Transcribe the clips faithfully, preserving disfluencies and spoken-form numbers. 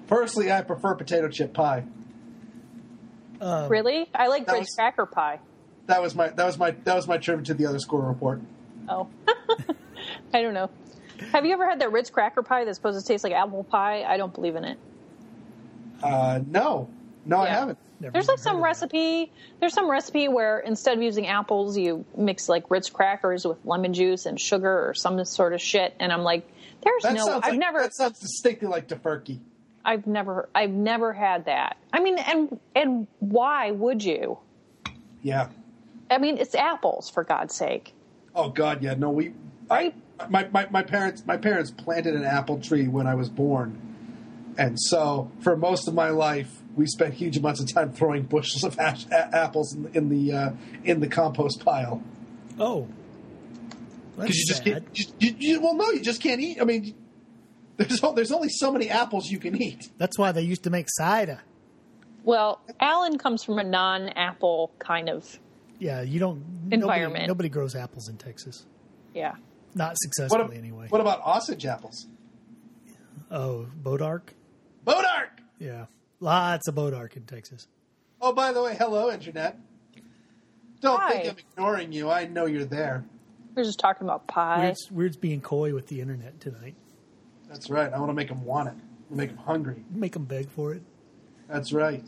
Personally, I prefer potato chip pie. Um, Really? I like that Ritz was- cracker pie. That was my that was my that was my tribute to the other score report. Oh. I don't know. Have you ever had that Ritz cracker pie that's supposed to taste like apple pie? I don't believe in it. Uh, no, no, I Yeah. haven't. never There's like even some heard of recipe. There's some recipe where instead of using apples, you mix like Ritz crackers with lemon juice and sugar or some sort of shit. And I'm like, there's That no. sounds I've like, never. That sounds distinctly like Tofurkey. I've never. I've never had that. I mean, and and why would you? Yeah. I mean, it's apples, for God's sake. Oh God, yeah. No, we. Right? I, my, my my parents my parents planted an apple tree when I was born, and so for most of my life we spent huge amounts of time throwing bushels of ash, a- apples in, in the uh, in the compost pile. it. Oh. That's you just sad. can't. You, you, you, well, no, you just can't eat. I mean, there's o- there's only so many apples you can eat. That's why they used to make cider. Well, Alan comes from a non-apple kind of. Yeah, you don't... Environment. Nobody, nobody grows apples in Texas. Yeah. Not What, successfully, ab- anyway. what about Osage apples? Oh, Bodark? Bodark! Yeah. Lots of Bodark in Texas. Oh, by the way, hello, Internet. Don't Hi. think I'm ignoring you. I know you're there. We're just talking about pie. Weird's, Weird's being coy with the internet tonight. That's right. I want to make them want it. I make them hungry. Make them beg for it. That's right.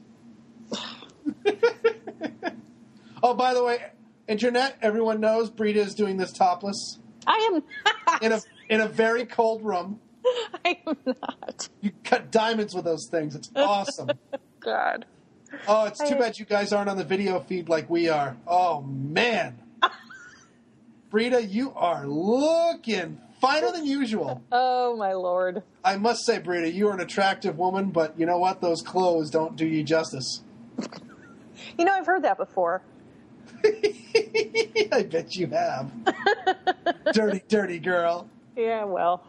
Oh, by the way, Internet, everyone knows Brita is doing this topless I am not. in a in a very cold room. I am not. You cut diamonds with those things. It's awesome. God. Oh, it's too I- bad you guys aren't on the video feed like we are. Oh, man. Brita, you are looking finer than usual. Oh, my Lord. I must say, Brita, you are an attractive woman, but you know what? Those clothes don't do you justice. You know, I've heard that before. I bet you have. Dirty, dirty girl. Yeah, well.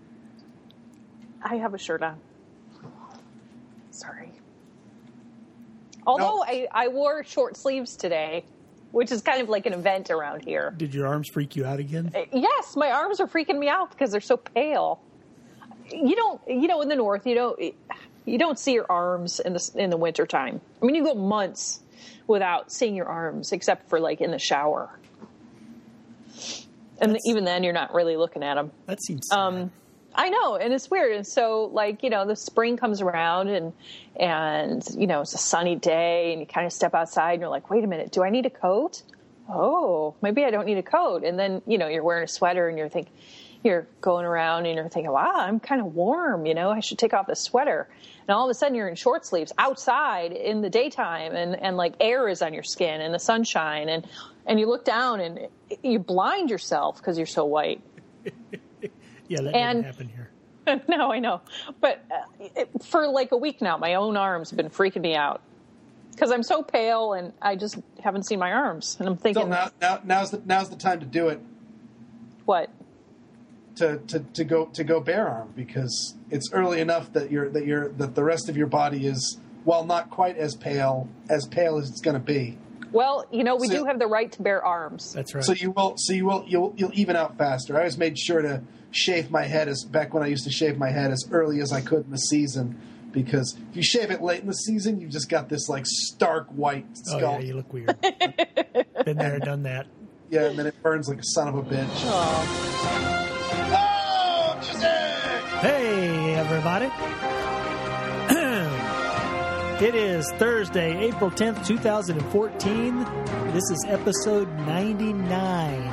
I have a shirt on. Sorry. Although No. I, I wore short sleeves today, which is kind of like an event around here. Did your arms freak you out again? Yes, my arms are freaking me out because they're so pale. You don't, you know, in the north, you don't, you don't see your arms in the in the wintertime. I mean, you go months without seeing your arms, except for like in the shower, and That's- even then, you're not really looking at them. That seems sad. Um, I know, and it's weird. And so, like, you know, the spring comes around, and and you know, it's a sunny day, and you kind of step outside, and you're like, wait a minute, do I need a coat? Oh, maybe I don't need a coat. And then, you know, you're wearing a sweater, and you're thinking, you're going around, and you're thinking, wow, I'm kind of warm. You know, I should take off the sweater. And all of a sudden, you're in short sleeves outside in the daytime, and and like air is on your skin, and the sunshine, and and you look down, and you blind yourself because you're so white. yeah, that and- didn't happen here. No, I know. But uh, it, for like a week now, my own arms have been freaking me out because I'm so pale and I just haven't seen my arms. And I'm thinking, So now, now, now's the now's the time to do it. what? To, to, to go to go bare arm because it's early enough that you're that you're that the rest of your body is, while not quite as pale as pale as it's going to be. Well, you know, we So- do have the right to bear arms. That's right. So you will so you will you'll you'll even out faster. I always made sure to shave my head as back when I used to shave my head as early as I could in the season because if you shave it late in the season, you've just got this like stark white oh, skull. yeah, you look weird. Been there, done that. Yeah, and then it burns like a son of a bitch. Oh. Oh, music! Hey, everybody. It is Thursday, April tenth, twenty fourteen. This is episode ninety-nine.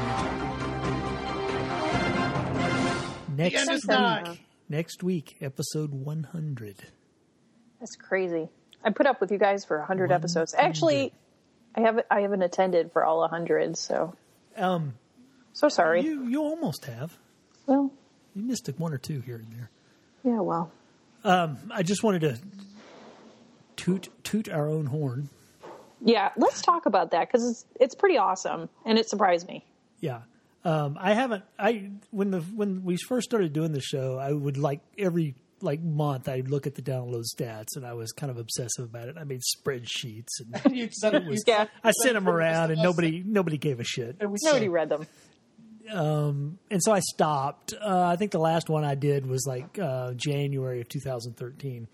Next end is week, nigh. next week, episode one hundred. That's crazy. I put up with you guys for one hundred one episodes. hundred. Actually, I haven't, I haven't attended for all one hundred, so Um, so sorry. you you almost have. Well, You missed one or two here and there. yeah, well. Um, I just wanted to toot toot our own horn. Yeah, let's talk about that because it's, it's pretty awesome and it surprised me. Yeah. Um, I haven't. I when the when we first started doing the show, I would like every like month I'd look at the download stats, and I was kind of obsessive about it. I made spreadsheets, and You sent it, you Yeah. I sent them around, and nobody nobody gave a shit. and we Nobody read them. um, and so I stopped. Uh, I think the last one I did was like uh, January of two thousand thirteen.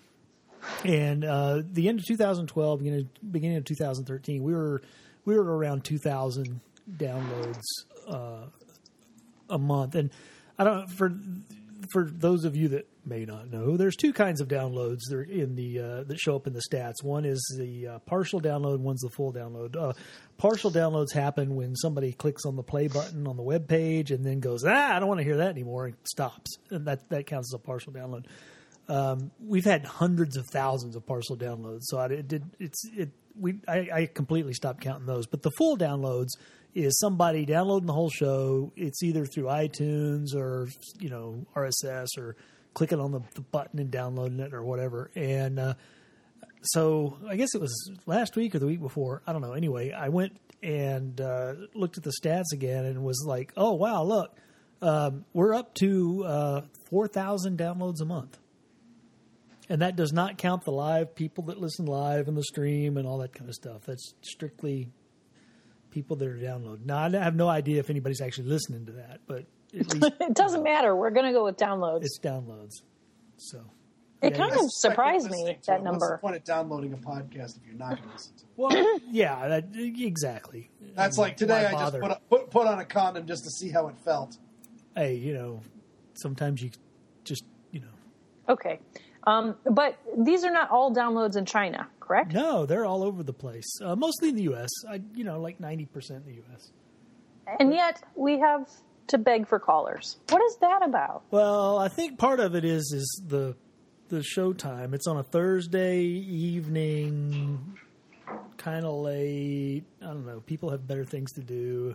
And uh, the end of two thousand twelve, beginning, beginning of two thousand thirteen, we were we were around two thousand downloads uh, a month. And I don't for for those of you that may not know, there's two kinds of downloads that are in the uh, that show up in the stats. One is the uh, partial download, one's the full download. Uh, partial downloads happen when somebody clicks on the play button on the web page and then goes, ah, I don't want to hear that anymore, and stops. And that that counts as a partial download. Um, we've had hundreds of thousands of partial downloads, so I it did it's it we I, I completely stopped counting those. But the full downloads is somebody downloading the whole show. It's either through iTunes or you know R S S or clicking on the, the button and downloading it or whatever. And uh, so I guess it was last week or the week before. I don't know. Anyway, I went and uh, looked at the stats again and was like, oh wow, look, um, we're up to uh, four thousand downloads a month. And that does not count the live people that listen live in the stream and all that kind of stuff. That's strictly people that are downloading. Now, I have no idea if anybody's actually listening to that, but at least it doesn't matter. We're going to go with downloads. It's downloads. So it yeah, kind of surprised me, that it. number. What's the point of downloading a podcast if you're not going to listen to it? Well, yeah, that, exactly. That's like today I just put, a, put put on a condom just to see how it felt. Hey, you know, sometimes you just, you know. Okay. Um, but these are not all downloads in China, correct? No, they're all over the place. Uh, mostly in the U S. I, you know, like ninety percent in the U S. And yet we have to beg for callers. What is that about? Well, I think part of it is is the the show time. It's on a Thursday evening, kind of late. I don't know. People have better things to do.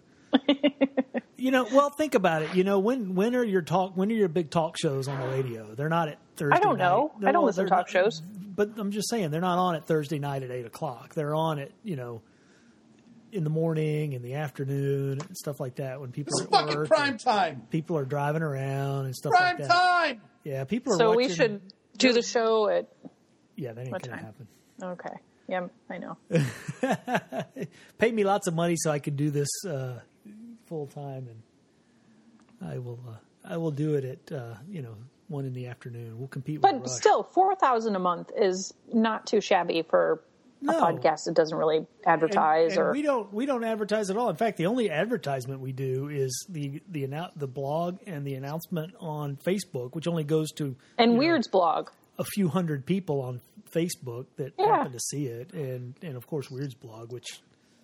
You know, well, think about it. You know, when when are your talk? When are your big talk shows on the radio? They're not at Thursday. I don't know. Night. I don't well, listen to talk not, shows. But I'm just saying, they're not on at Thursday night at eight o'clock. They're on at you know, in the morning, in the afternoon, and stuff like that. When people It's are at fucking work, prime time. People are driving around and stuff Prime like that. time. Yeah, people are. So watching, we should do the show at. Yeah, that ain't what gonna time? happen. Okay. Yeah, I know. Pay me lots of money so I can do this uh, full time, and I will. Uh, I will do it at uh, you know one in the afternoon. We'll compete. with But Rush. still, four thousand a month is not too shabby for No. a podcast that doesn't really advertise and, and or. we don't we don't advertise at all. In fact, the only advertisement we do is the the annou- the blog and the announcement on Facebook, which only goes to and you know, Weird's blog. a few hundred people on Facebook that Yeah. happen to see it, and and of course Weird's blog, which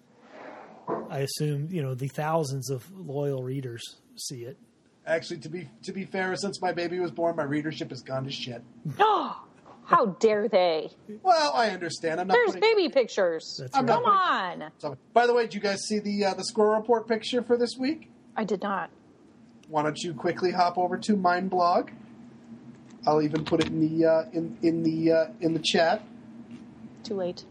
I assume you know the thousands of loyal readers see it. Actually, to be to be fair, since my baby was born, my readership has gone to shit. How dare they? Well, I understand. I'm not. There's putting, baby pictures. That's I'm right. Come not on. So, by the way, did you guys see the uh, the squirrel report picture for this week? I did not. Why don't you quickly hop over to Mind Blog? I'll even put it in the uh, in in the uh, in the chat. Too late.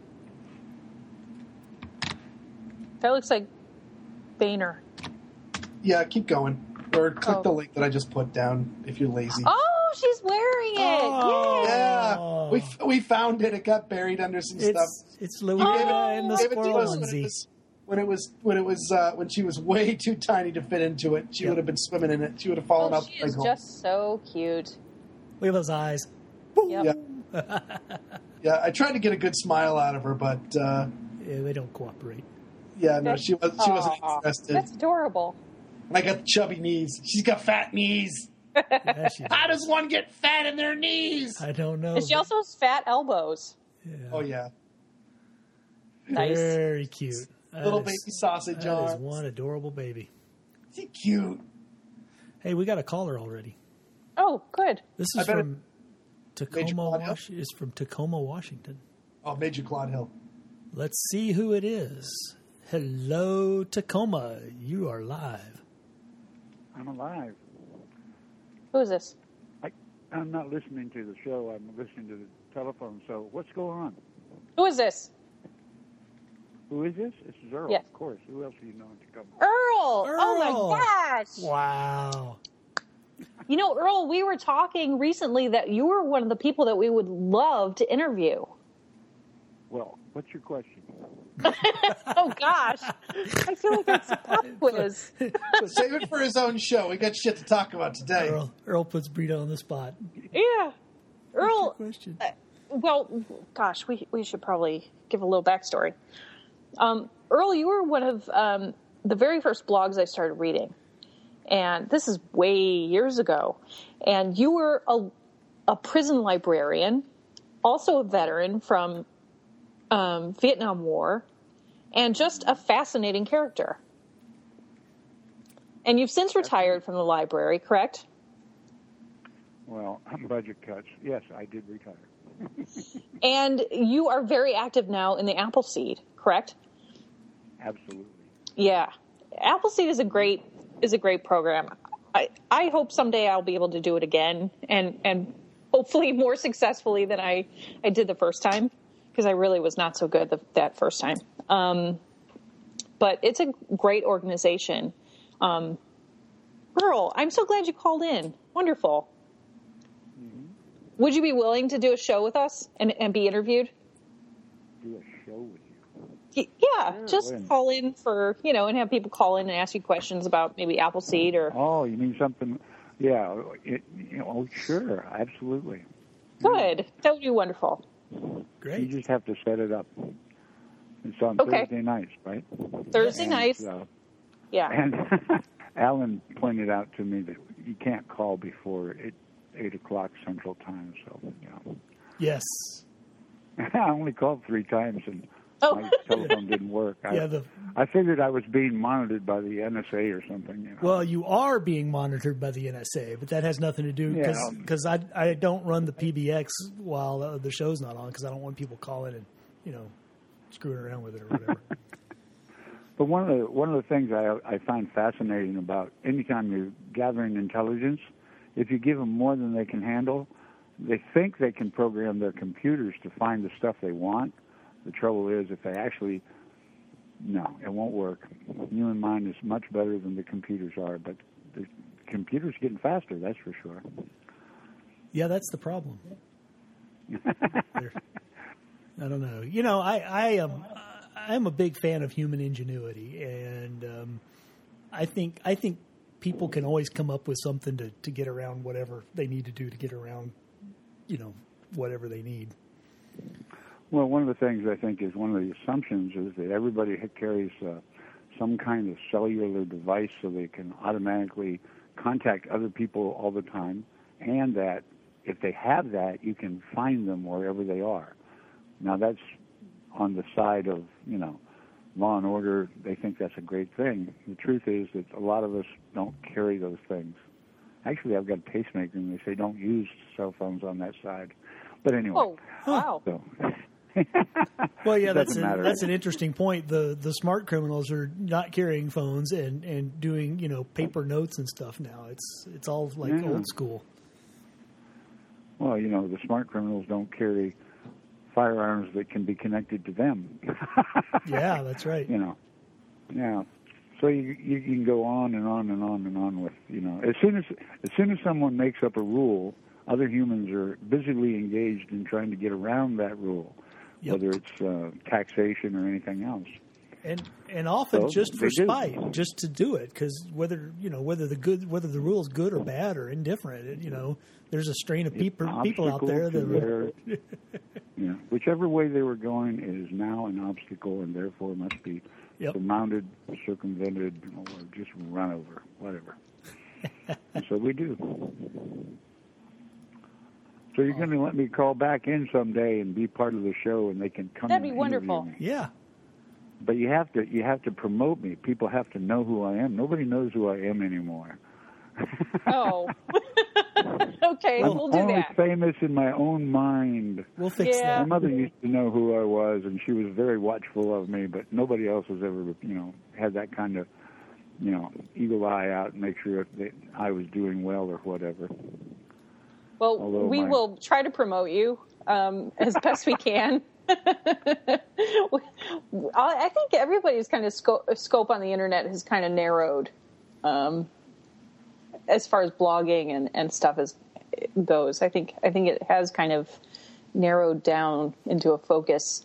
That looks like Boehner. Yeah, keep going, or click Oh. the link that I just put down if you're lazy. Oh, she's wearing it. Oh. Yay. Yeah, we f- we found it. It got buried under some stuff. It's it's Louisa Oh. and the Gave it to squirrel us when it onesie. was when it was when it was uh, when she was way too tiny to fit into it. She Yep. would have been swimming in it. She would have fallen Oh, out. she the is hole. just so cute. Look at those eyes. Yep. Yeah. Yeah, I tried to get a good smile out of her, but uh, Yeah, they don't cooperate. yeah, no, she was she wasn't Aw, interested. That's adorable. And I got chubby knees. She's got fat knees. Yeah, she How does one get fat in their knees? I don't know. And she but- also has fat elbows. yeah. Oh yeah, Nice. Very cute. That little is- baby sausage That is arms. one adorable baby. Is he cute? Hey, we got a caller already. Oh, good. This I is bet it- from Major Tacoma, Claudio? Was- is from Tacoma, Washington. Oh, Major Claude Hill. Let's see who it is. Hello, Tacoma. You are live. I'm alive. Who is this? I, I'm not listening to the show. I'm listening to the telephone. So what's going on? Who is this? Who is this? This is Earl, Yes. of course. Who else do you know in Tacoma? Earl. Earl. Oh my gosh. Wow. You know, Earl, we were talking recently that you were one of the people that we would love to interview. Well, What's your question? Oh, gosh. I feel like it's a pop quiz. Save it for his own show. We got shit to talk about today. Earl, Earl puts Brito on the spot. Yeah. Earl, Question. uh, well, gosh, we we should probably give a little backstory. Um, Earl, you were one of um, the very first blogs I started reading. And this is way years ago. And you were a, a prison librarian, also a veteran from um, Vietnam War, and just a fascinating character. And you've since retired from the library, correct? Well, budget cuts. Yes, I did retire. And you are very active now in the Appleseed, correct? Absolutely. Yeah. Appleseed is a great is a great program. I, I hope someday I'll be able to do it again and, and hopefully more successfully than I, I did the first time, because I really was not so good the, that first time. Um, but it's a great organization. Um, Earl, I'm so glad you called in. Wonderful. Mm-hmm. Would you be willing to do a show with us and, and be interviewed? Do a show with you? Yeah, Sure, just when? call in for, you know, and have people call in and ask you questions about maybe Appleseed or... Oh, you mean something? Yeah, it, you know, oh, sure, absolutely. Good. That would be wonderful. Great. You just have to set it up. It's on Okay. Thursday nights, right? Thursday And, nights. uh, Yeah. And Alan pointed out to me that you can't call before eight, eight o'clock Central Time. So, you know, Yes. I only called three times and Oh. my telephone didn't work. I, Yeah, the- I figured I was being monitored by the N S A or something. You know? Well, you are being monitored by the N S A, but that has nothing to do because Yeah. I I don't run the P B X while uh, the show's not on because I don't want people calling and you know screwing around with it or whatever. But one of the one of the things I I find fascinating about anytime you're gathering intelligence, if you give them more than they can handle, they think they can program their computers to find the stuff they want. The trouble is, if they actually, no, it won't work. Human mind is much better than the computers are, but the computer's getting faster, that's for sure. Yeah, that's the problem. They're- I don't know. You know, I, I am I am a big fan of human ingenuity, and um, I think I think people can always come up with something to, to get around whatever they need to do to get around, you know, whatever they need. Well, one of the things I think is one of the assumptions is that everybody carries uh, some kind of cellular device so they can automatically contact other people all the time, and that if they have that, you can find them wherever they are. Now, that's on the side of, you know, law and order. They think that's a great thing. The truth is that a lot of us don't carry those things. Actually, I've got a pacemaker, and they say don't use cell phones on that side. But anyway. Oh, wow. So. Well, yeah, It that's doesn't a, matter. that's an interesting point. The the smart criminals are not carrying phones and, and doing you know paper notes and stuff now. It's it's all like Yeah. old school. Well, you know, the smart criminals don't carry firearms that can be connected to them. Yeah, that's right. You know, yeah. So you you can go on and on and on and on with, you know, as soon as as soon as someone makes up a rule, other humans are busily engaged in trying to get around that rule, Yep. whether it's uh, taxation or anything else. And and often So, just for they do. spite, just to do it, because whether you know whether the good whether the rule is good or bad or indifferent, it, you know, there's a strain of people people out Obstacle there to that their, you know, whichever way they were going is now an obstacle and therefore must be Yep. surmounted, circumvented, or just run over, whatever. And so we do. So you're going to let me call back in someday and be part of the show, and they can come. That'd be and wonderful. interview me. yeah. But you have to you have to promote me. People have to know who I am. Nobody knows who I am anymore. Oh. Okay, I'm we'll do only that. famous in my own mind. We'll fix Yeah. My that. mother used to know who I was, and she was very watchful of me, but nobody else has ever, you know, had that kind of, you know, eagle eye out and make sure that I was doing well or whatever. Well, Although we my- will try to promote you um, as best we can. I think everybody's kind of scope, scope on the internet has kind of narrowed um, as far as blogging and, and stuff as goes. I think I think it has kind of narrowed down into a focus.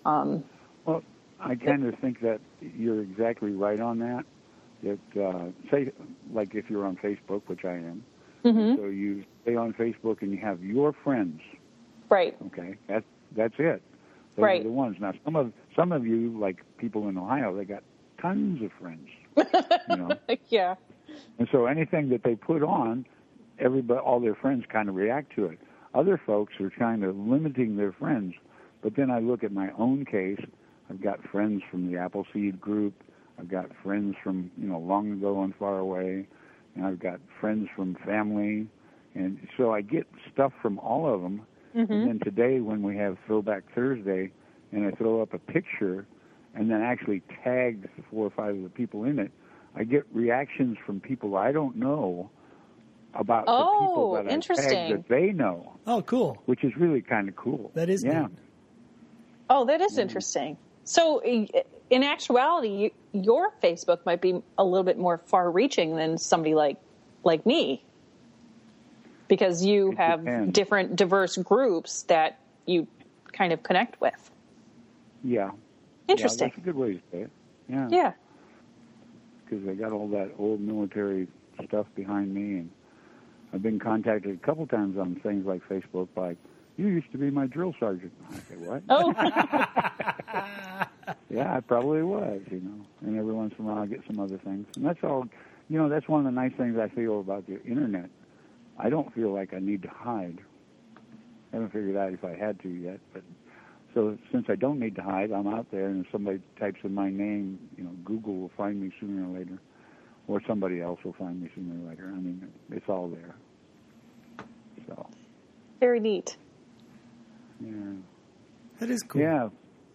Um, well, I kind of think that you're exactly right on that. That uh, say, like if you're on Facebook, which I am, mm-hmm. so you stay on Facebook and you have your friends. Right. Okay, that's that's it. Those right. are the ones. Now, some of some of you, like people in Ohio, they got tons of friends. You know. Yeah. And so anything that they put on, everybody, all their friends kind of react to it. Other folks are kind of limiting their friends. But then I look at my own case. I've got friends from the Appleseed group. I've got friends from, you know, long ago and far away. And I've got friends from family. And so I get stuff from all of them. Mm-hmm. And then today when we have Throwback Thursday and I throw up a picture and then actually tag four or five of the people in it, I get reactions from people I don't know about oh, the people that I interesting. tag that they know. Oh, cool. Which is really kind of cool. That is yeah. neat. Oh, that is interesting. So, in actuality, your Facebook might be a little bit more far-reaching than somebody like like me, because you it have depends. different, diverse groups that you kind of connect with. Yeah. Interesting. Yeah, that's a good way to say it. Yeah. Yeah. Because I got all that old military stuff behind me, and I've been contacted a couple times on things like Facebook by, you used to be my drill sergeant. I say, what? Oh. Yeah, I probably was, you know. And every once in a while I get some other things. And that's all, you know, that's one of the nice things I feel about the Internet. I don't feel like I need to hide. I haven't figured out if I had to yet. But so since I don't need to hide, I'm out there, and if somebody types in my name, you know, Google will find me sooner or later. Or somebody else will find me sooner or later. I mean, it's all there. So. Very neat. Yeah. That is cool. Yeah.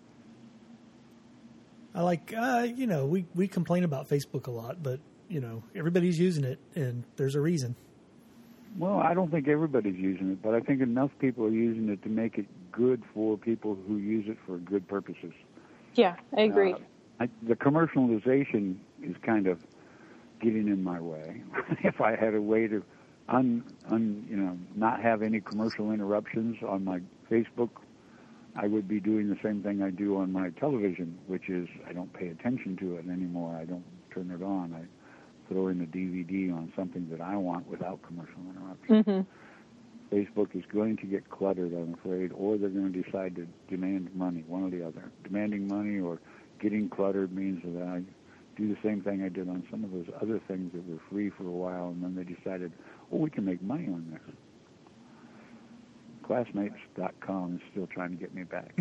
I like, uh, you know, we, we complain about Facebook a lot, but, you know, everybody's using it, and there's a reason. Well, I don't think everybody's using it, but I think enough people are using it to make it good for people who use it for good purposes. Yeah, I agree. Uh, I, the commercialization is kind of getting in my way. If I had a way to, un, un, you know, not have any commercial interruptions on my Facebook, I would be doing the same thing I do on my television, which is I don't pay attention to it anymore. I don't turn it on. I throw in the D V D on something that I want without commercial interruption. Mm-hmm. Facebook is going to get cluttered, I'm afraid, or they're going to decide to demand money, one or the other. Demanding money or getting cluttered means that I do the same thing I did on some of those other things that were free for a while, and then they decided, oh, we can make money on this. Classmates dot com is still trying to get me back.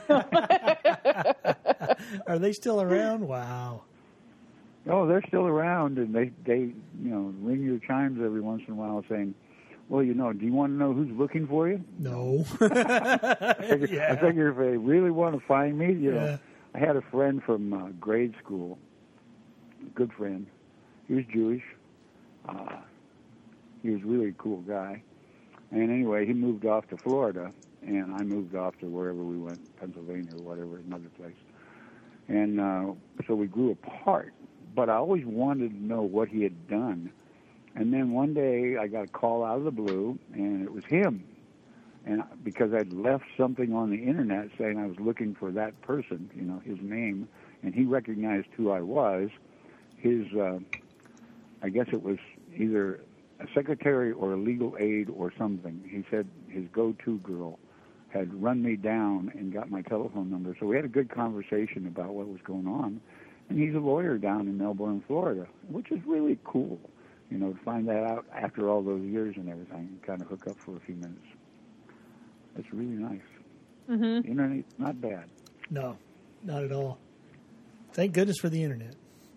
Are they still around? Wow. Oh, they're still around, and they, they, you know, ring your chimes every once in a while saying, well, you know, do you want to know who's looking for you? No. I, figure, yeah. I figure if they really want to find me, you yeah. know, I had a friend from uh, grade school, a good friend. He was Jewish. Uh, he was really a cool guy. And anyway, he moved off to Florida, and I moved off to wherever we went, Pennsylvania or whatever, another place. And uh, so we grew apart. But I always wanted to know what he had done. And then one day I got a call out of the blue, and it was him. And because I'd left something on the Internet saying I was looking for that person, you know, his name, and he recognized who I was. His, uh, I guess it was either a secretary or a legal aide or something. He said his go-to girl had run me down and got my telephone number. So we had a good conversation about what was going on. And he's a lawyer down in Melbourne, Florida, which is really cool, you know, to find that out after all those years and everything, and kind of hook up for a few minutes. It's really nice. Mm-hmm. The Internet's not bad. No, not at all. Thank goodness for the Internet.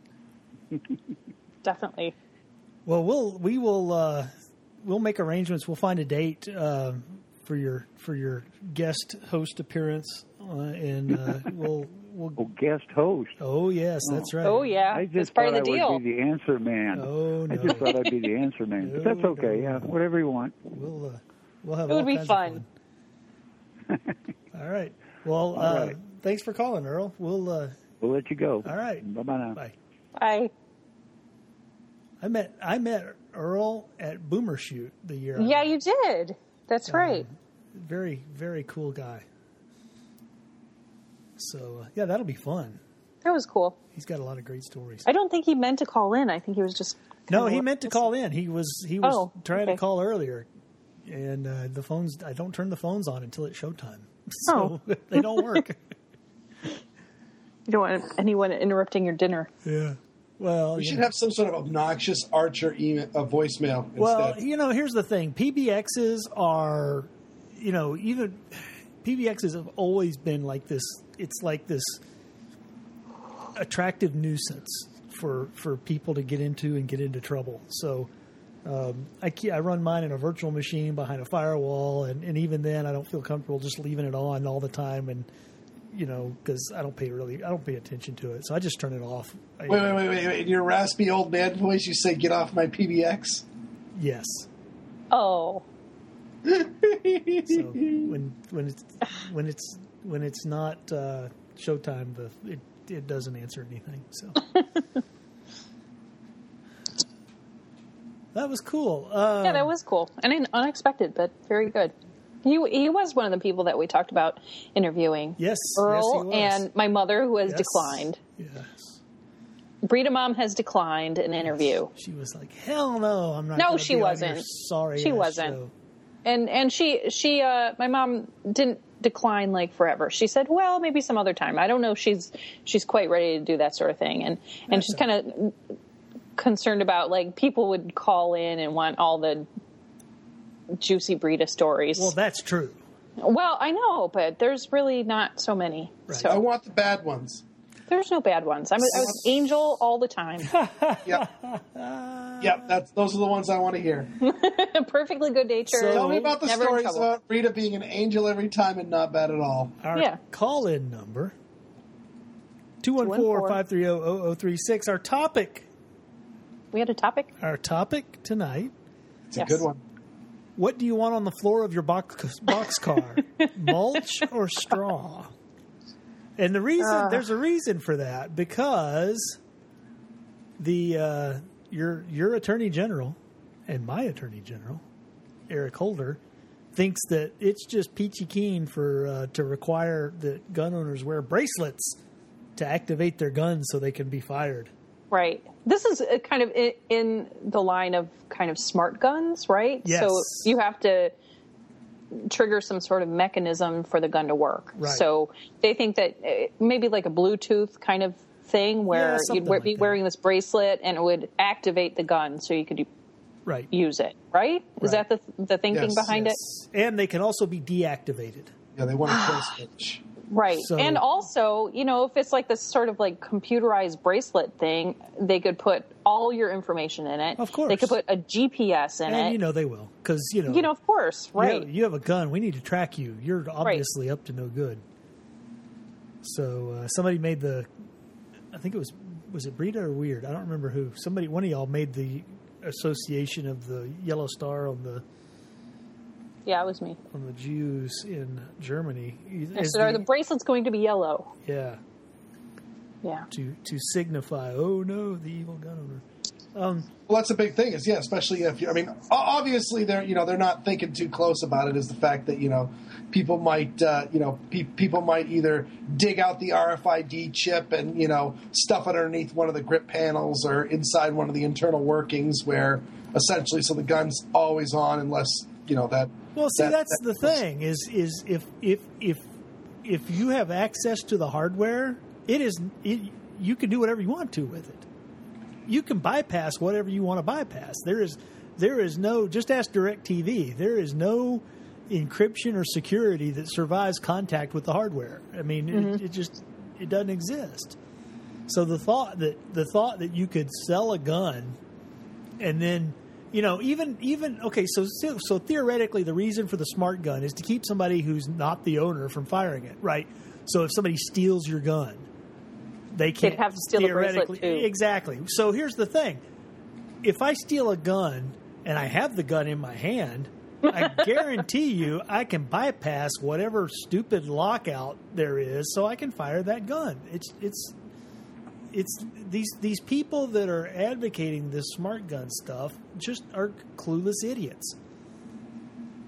Definitely. Well, we'll we will uh, we'll make arrangements. We'll find a date uh, for your for your guest host appearance, uh, and uh, we'll we'll. Oh, guest host. Oh yes, oh. that's right. Oh yeah, I just it's part thought of the I deal. would be the answer man. Oh no, I just thought I'd be the answer man, no, but that's okay. no. Yeah, whatever you want. We'll uh, we'll have. It all would be kinds fun. Of fun. All right. Well, All uh, right. thanks for calling, Earl. We'll. Uh, We'll let you go. all right. Bye bye now. Bye. Bye. I met I met Earl at Boomer Shoot the year. I Yeah, you did. That's right. Very very cool guy. So uh, yeah, that'll be fun. That was cool. He's got a lot of great stories. I don't think he meant to call in. I think he was just no. He meant to call in. He was he was oh, trying okay. to call earlier, and uh, the phones. I don't turn the phones on until it's showtime, so oh. they don't work. You don't want anyone interrupting your dinner. Yeah. Well, we should know. have some sort of obnoxious Archer email, uh, voicemail instead. Well, you know, here's the thing: P B Xs are, you know, even P B Xs have always been like this. It's like this attractive nuisance for for people to get into and get into trouble. So um, I I run mine in a virtual machine behind a firewall, and, and even then, I don't feel comfortable just leaving it on all the time, and you know, because I don't pay really I don't pay attention to it, so I just turn it off. I, wait, wait, wait, wait, wait! In your raspy old man voice, you say, "Get off my P B X." Yes. Oh. So when when it's when it's when it's not uh, showtime, the it, it doesn't answer anything. So that was cool. Um, Yeah, that was cool and unexpected, but very good. He he was one of the people that we talked about interviewing. Yes, Earl yes, he was. and my mother, who has Yes. declined. Yes. Brita Mom has declined an interview, She was like, "Hell no, I'm not." No, gonna she be on wasn't. your sorry, She ass wasn't. show." and and she she uh, my mom didn't decline like forever. She said, "Well, maybe some other time." I don't know if she's she's quite ready to do that sort of thing, and and That's she's all. kind of concerned about like people would call in and want all the juicy Brita stories. Well, that's true. Well, I know, but there's really not so many. Right. So I want the bad ones. there's no bad ones. I'm a, I was Angel all the time. Yep. Yep, that's those are the ones I want to hear. Perfectly good natured. So- Tell me about the never in stories trouble. about Rita being an angel every time and not bad at all. Our Yeah. call-in number two one four, five three zero, zero zero three six. Our topic, We had a topic. our topic tonight. It's Yes. a good one. What do you want on the floor of your box boxcar? Mulch or straw? And the reason Uh. there's a reason for that because the uh, your your attorney general and my attorney general, Eric Holder, thinks that it's just peachy keen for uh, to require that gun owners wear bracelets to activate their guns so they can be fired. Right. This is uh, kind of in, in the line of kind of smart guns, right? Yes. So you have to trigger some sort of mechanism for the gun to work. Right. So they think that uh, maybe like a Bluetooth kind of thing Yeah, where something you'd wear, like be that. wearing this bracelet and it would activate the gun so you could Right. use it, right? Is Right. that the the thinking Yes, behind Yes. it? And they can also be deactivated. Yeah, they want a kill switch. Right. So- and also, you know, if it's like this sort of like computerized bracelet thing, they could put all your information in it. Of course. They could put a G P S in And it. you know they will because you know You know, of course, you right. have, you have a gun. We need to track you. You're obviously up to no good. So uh, somebody made the, I think it was was it Brita or Weird? I don't remember who. Somebody, one of y'all made the association of the yellow star on the Yeah, it was me. on the Jews in Germany. I as said, are the- the bracelets going to be yellow? yeah, Yeah. to to signify, oh no, the evil gun owner. Um, Well, that's a big thing. Is yeah, especially if you. I mean, o- obviously they're you know they're not thinking too close about it. Is the fact that you know people might uh, you know pe- people might either dig out the R F I D chip and you know stuff it underneath one of the grip panels or inside one of the internal workings where essentially so the gun's always on unless you know that. Well, see, that- that's that- the thing is is if if if if you have access to the hardware, it is it, you can do whatever you want to with it. You can bypass whatever you want to bypass. There is there is no just ask DirecTV. There is no encryption or security that survives contact with the hardware. I mean, it, it just it doesn't exist. So the thought that the thought that you could sell a gun and then you know, even even okay, so so theoretically, the reason for the smart gun is to keep somebody who's not the owner from firing it, right? So if somebody steals your gun, they can't have to steal the bracelet, theoretically- too. Exactly. So here's the thing: if I steal a gun and I have the gun in my hand, I guarantee you I can bypass whatever stupid lockout there is, so I can fire that gun. It's it's. It's these these people that are advocating this smart gun stuff just are clueless idiots.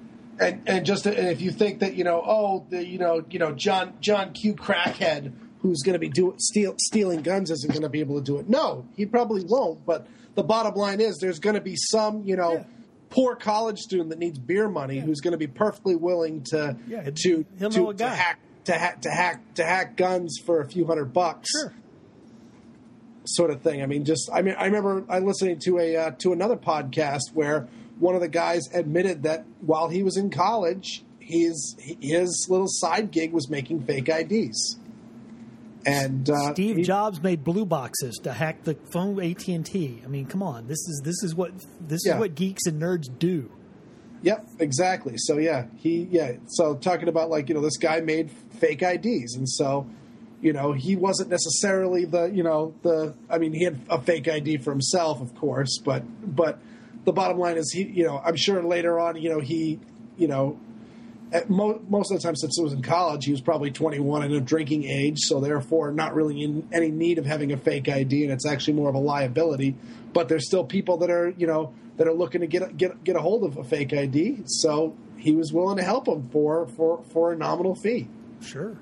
And and just and if you think that you know oh the you know you know John John Q crackhead who's going to be do steal, stealing guns isn't going to be able to do it. No, he probably won't. But the bottom line is there's going to be some you know. Yeah. poor college student that needs beer money yeah. who's going to be perfectly willing to yeah, to he'll to, know a to guy. hack to hack to hack to hack guns for a few hundred bucks. Sure. Sort of thing. I mean, just I mean, I remember I listening to a uh, to another podcast where one of the guys admitted that while he was in college, his his little side gig was making fake I Ds. And uh, Steve he, Jobs made blue boxes to hack the phone A T and T. I mean, come on, this is this is what this yeah. is what geeks and nerds do. Yep, exactly. So yeah, he yeah. So talking about like you know this guy made fake I Ds, and so you know he wasn't necessarily the you know the I mean he had a fake I D for himself, of course, but but the bottom line is he you know I'm sure later on you know he you know. At mo- most of the time since he was in college, he was probably twenty-one and of drinking age, so therefore not really in any need of having a fake I D, and it's actually more of a liability. But there's still people that are, you know, that are looking to get get get a hold of a fake I D, so he was willing to help them for for, for a nominal fee. Sure.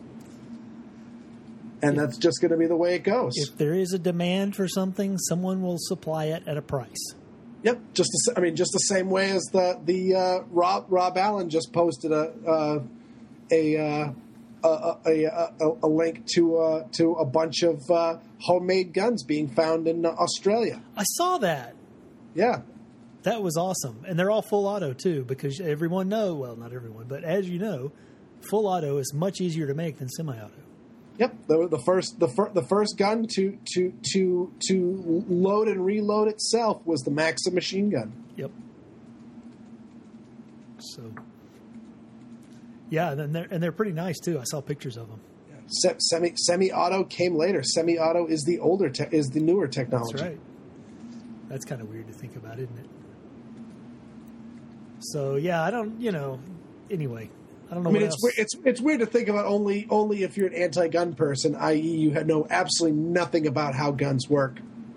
And if, that's just going to be the way it goes. If there is a demand for something, someone will supply it at a price. Yep, just the, I mean, just the same way as the the uh, Rob Rob Allen just posted a uh, a, uh, a, a, a a link to uh, to a bunch of uh, homemade guns being found in Australia. I saw that. Yeah, that was awesome, and they're all full auto too, because everyone know well, not everyone, but as you know, full auto is much easier to make than semi-auto. Yep, the, the first the, fir- the first gun to, to to to load and reload itself was the Maxim machine gun. Yep. So, yeah, and they're and they're pretty nice too. I saw pictures of them. Yeah. Se- semi semi auto came later. Semi auto is the older te- is the newer technology. That's right. That's kind of weird to think about, isn't it? So yeah, I don't. You know. Anyway. I don't know. I mean, what it's else. weird, it's it's weird to think about only only if you're an anti-gun person, that is, you had know absolutely nothing about how guns work.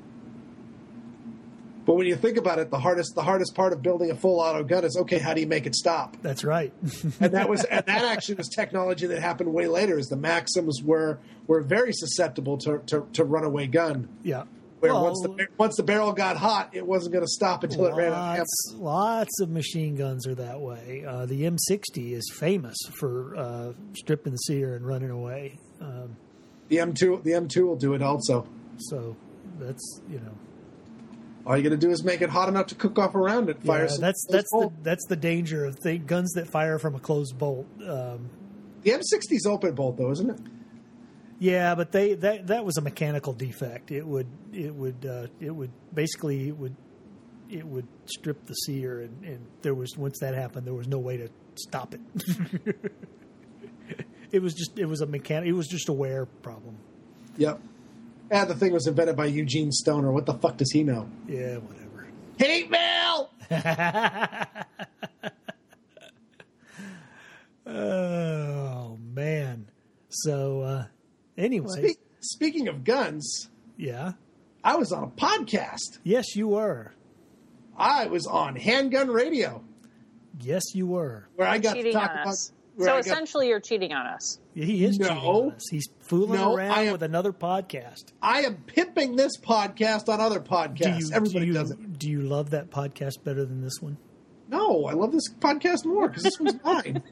But when you think about it, the hardest the hardest part of building a full auto gun is okay, how do you make it stop? That's right. and that was and that actually was technology that happened way later. Is the Maxims were were very susceptible to to, to runaway gun. Yeah. Where well, once the once the barrel got hot, it wasn't going to stop until lots, it ran out of ammo. Lots of machine guns are that way. Uh, the M sixty is famous for uh, stripping the sear and running away. Um, the M two the M two will do it also. So that's you know. All you got to do is make it hot enough to cook off around it. Fire. Yeah, some that's that's the bolt. that's the danger of the guns that fire from a closed bolt. Um, the M sixty's open bolt though, isn't it? Yeah, but they that that was a mechanical defect. It would it would uh, it would basically it would it would strip the sear, and, and there was once that happened, there was no way to stop it. It was just it was a mechanic. It was just a wear problem. Yep. And the thing was invented by Eugene Stoner. What the fuck does he know? Yeah, whatever. Hate mail. Oh man. So. Uh, Anyway, Spe- speaking of guns, yeah, I was on a podcast. Yes, you were. I was on Handgun Radio. Yes, you were. Where I You're got to talk about. us. where So I got- essentially, you're cheating on us. Yeah, he is No. cheating on us. He's fooling No, around I am- with another podcast. I am pimping this podcast on other podcasts. Do you, Everybody do you, does it. Do you love that podcast better than this one? No, I love this podcast more because this one's mine.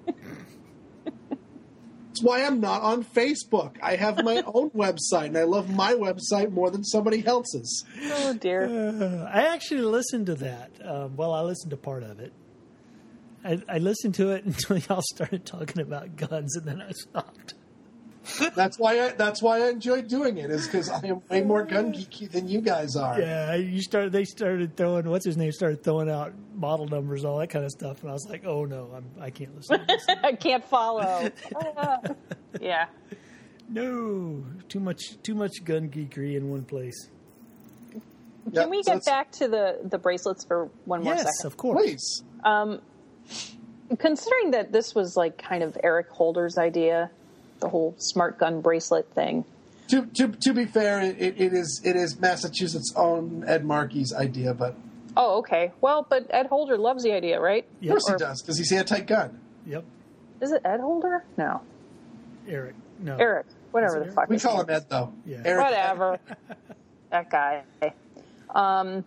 That's why I'm not on Facebook. I have my own website, and I love my website more than somebody else's. Oh dear. Uh, I actually listened to that. Um, well, I listened to part of it. I, I listened to it until y'all started talking about guns, and then I stopped. That's why I. That's why I enjoy doing it. Is because I am way more gun geeky than you guys are. Yeah, you started. They started throwing. What's his name? Started throwing out model numbers, all that kind of stuff, and I was like, "Oh no, I'm. I can't listen to this." I can't follow. Uh, yeah. No, too much. Too much gun geekery in one place. Can Yep, we so get it's- back to the, the bracelets for one more Yes, second? of course. Please. Um, considering that this was like kind of Eric Holder's idea, the whole smart gun bracelet thing. To to to be fair, it, it is it is Massachusetts' own Ed Markey's idea, but Oh, okay. Well, but Ed Holder loves the idea, right? Of course Or- he does, because he's anti-gun. Yep. Is it Ed Holder? No. Eric. No. Eric. Whatever Is it the Eric? fuck. We his call name him Ed, though. Yeah. Eric, Whatever. That guy. Um,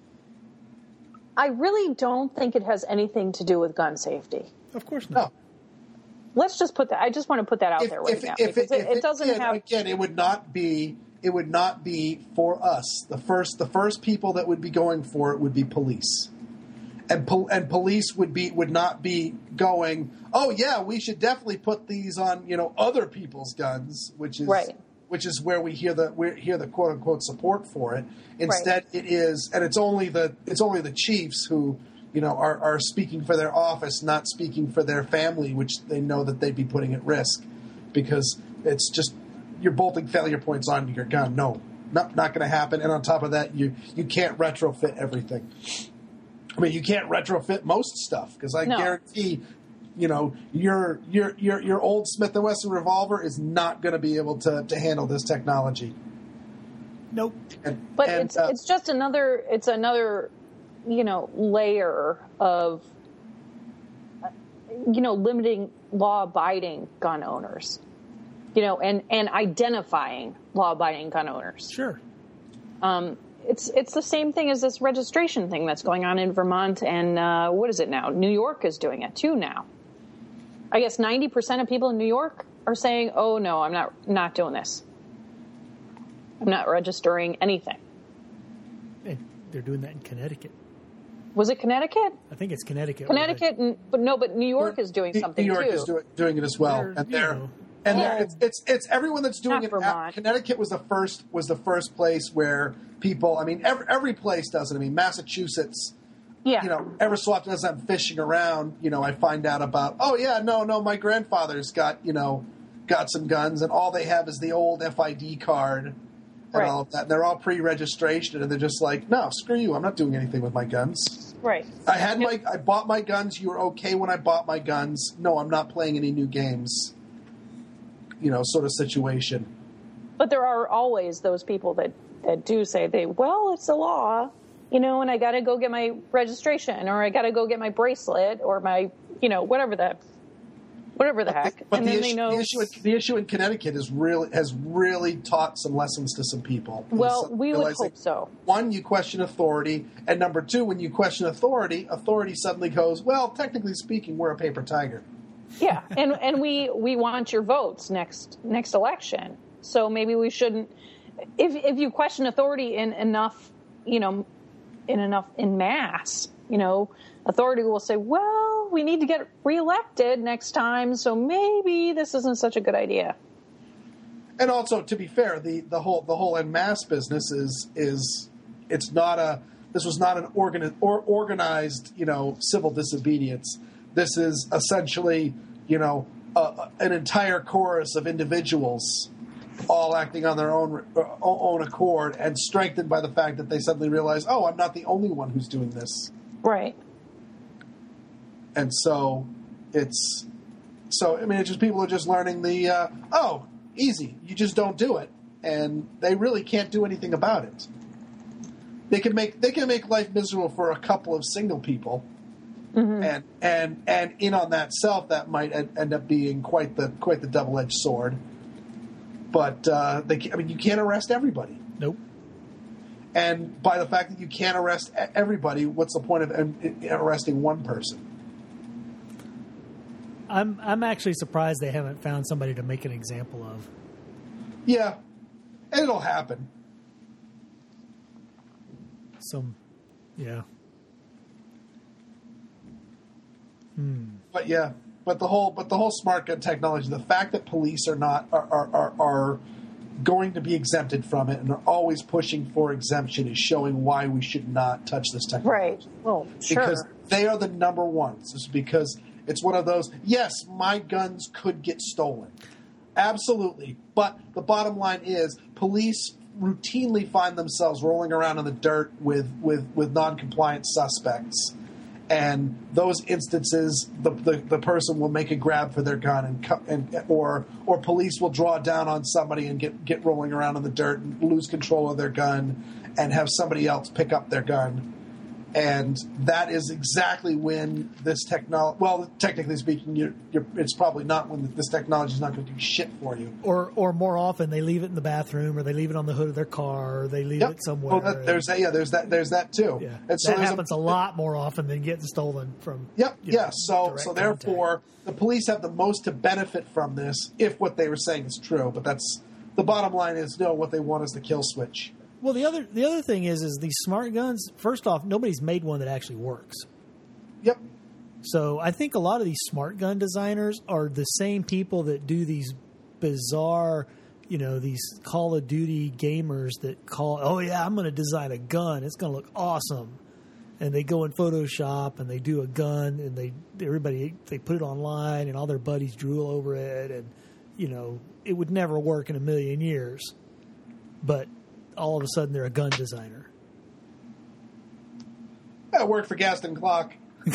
I really don't think it has anything to do with gun safety. Of course No. not. Let's just put that. I just want to put that out If, there right if, now if, because it, it, if it doesn't did, have. again, it would not be. It would not be for us. The first, the first people that would be going for it would be police, and pol- and police would be would not be going. Oh yeah, we should definitely put these on, you know, other people's guns, which is Right. which is where we hear the we hear the quote unquote support for it. Instead, Right. it is, and it's only the it's only the chiefs who, you know, are, are speaking for their office, not speaking for their family, which they know that they'd be putting at risk, because it's just you're bolting failure points onto your gun. No, not not going to happen. And on top of that, you you can't retrofit everything. I mean, you can't retrofit most stuff, because I No. guarantee, you know, your your your your old Smith and Wesson revolver is not going to be able to to handle this technology. Nope. And, But and, it's uh, it's just another it's another you know layer of uh, you know limiting law abiding gun owners, you know, and and identifying law abiding gun owners. Sure. Um, it's it's the same thing as this registration thing that's going on in Vermont, and uh, what is it now? New York is doing it too now. I guess ninety percent of people in New York are saying, "Oh no, I'm not not doing this. I'm not registering anything." And they're doing that in Connecticut. Was it Connecticut? I think it's Connecticut. where Connecticut, and, but no, but New York is doing New- something New York too. is doing, doing it as well, They're, and you they're know. and Well, they're, it's, it's it's everyone that's doing not it. Vermont. Connecticut was the first was the first place where people. I mean, every every place does it. I mean, Massachusetts. yeah, You know, ever so often as I'm fishing around, you know, I find out about. Oh yeah, no, no, my grandfather's got you know, got some guns, and all they have is the old F I D card and Right. all of that. They're all pre-registration, and they're just like, no, screw you. I'm not doing anything with my guns. right. I had my, I bought my guns. You were okay when I bought my guns. No, I'm not playing any new games. You know, sort of situation. But there are always those people that, that do say they, well, it's a law, you know, and I got to go get my registration, or I got to go get my bracelet, or my, you know, whatever the, whatever the heck. But and the then issue, they know. the issue, in, the issue in Connecticut is really has really taught some lessons to some people. Well, It's we would realizing, hope so. One, you question authority, and number two, when you question authority, authority suddenly goes, well, technically speaking, we're a paper tiger. Yeah, and and we we want your votes next next election. So maybe we shouldn't. If if you question authority in enough, you know, in enough in mass, you know, authority will say, well, we need to get reelected next time, so maybe this isn't such a good idea. And also, to be fair, the, the whole the whole en masse business is is it's not a this was not an organ, or organized you know civil disobedience. This is essentially you know a, an entire chorus of individuals all acting on their own uh, own accord, and strengthened by the fact that they suddenly realize, oh, I'm not the only one who's doing this. Right. And so it's so I mean it's just people are just learning the uh, oh easy, you just don't do it, and they really can't do anything about it. They can make they can make life miserable for a couple of single people, mm-hmm. and and and in on that self that might end up being quite the quite the double edged sword. But uh, they I mean you can't arrest everybody. Nope. And by the fact that you can't arrest everybody, what's the point of arresting one person? I'm I'm actually surprised they haven't found somebody to make an example of. Yeah, and it'll happen. Some, yeah. Hmm. But yeah, but the whole but the whole smart gun technology, the fact that police are not are are, are, are going to be exempted from it and are always pushing for exemption is showing why we should not touch this technology. Right. Well, sure. Because they are the number ones. It's because it's one of those, yes, my guns could get stolen. Absolutely. But the bottom line is police routinely find themselves rolling around in the dirt with, with, with non-compliant suspects. And those instances, the, the the person will make a grab for their gun, and, and or or police will draw down on somebody and get, get rolling around in the dirt and lose control of their gun, and have somebody else pick up their gun. And that is exactly when this technology, well, technically speaking, you're, you're, it's probably not when this technology is not going to do shit for you. Or or more often, they leave it in the bathroom, or they leave it on the hood of their car, or they leave Yep. it somewhere. Oh, that, there's that, yeah, there's that, there's that too. Yeah, And so that there's happens a, a lot more often than getting stolen from. Yep. you know, Yeah. So direct so therefore, the police have the most to benefit from this if what they were saying is true. But that's the bottom line is no. What they want is the kill switch. Well, the other the other thing is is these smart guns. First off, nobody's made one that actually works. Yep. So I think a lot of these smart gun designers are the same people that do these bizarre, you know, these Call of Duty gamers that call, oh yeah, I'm going to design a gun. It's going to look awesome. And they go in Photoshop and they do a gun and they everybody they put it online and all their buddies drool over it, and you know it would never work in a million years. But all of a sudden they're a gun designer. I worked for Gaston Glock.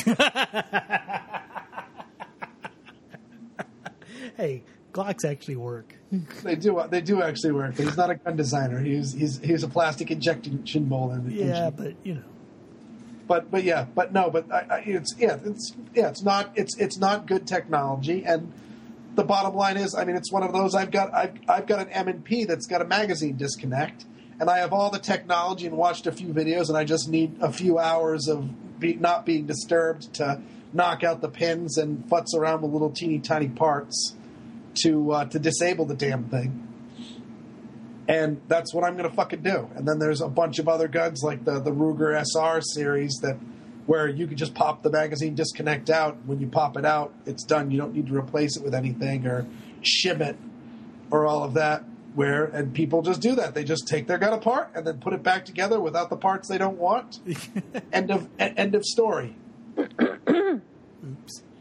Hey, Glocks actually work. They do. They do actually work. But he's not a gun designer. He's he's he's a plastic injection molding. Yeah, but you know. But but yeah, but no, but I, I, it's yeah, it's yeah, it's not it's it's not good technology. And the bottom line is, I mean, it's one of those. I've got I've I've got an M and P that's got a magazine disconnect, and I have all the technology and watched a few videos, and I just need a few hours of be, not being disturbed to knock out the pins and futz around with little teeny tiny parts to uh, to disable the damn thing. And that's what I'm going to fucking do. And then there's a bunch of other guns like the, the Ruger S R series that where you can just pop the magazine disconnect out. When you pop it out, it's done. You don't need to replace it with anything or shim it or all of that. Where and people just do that. They just take their gun apart and then put it back together without the parts they don't want. End of end of story. Oops.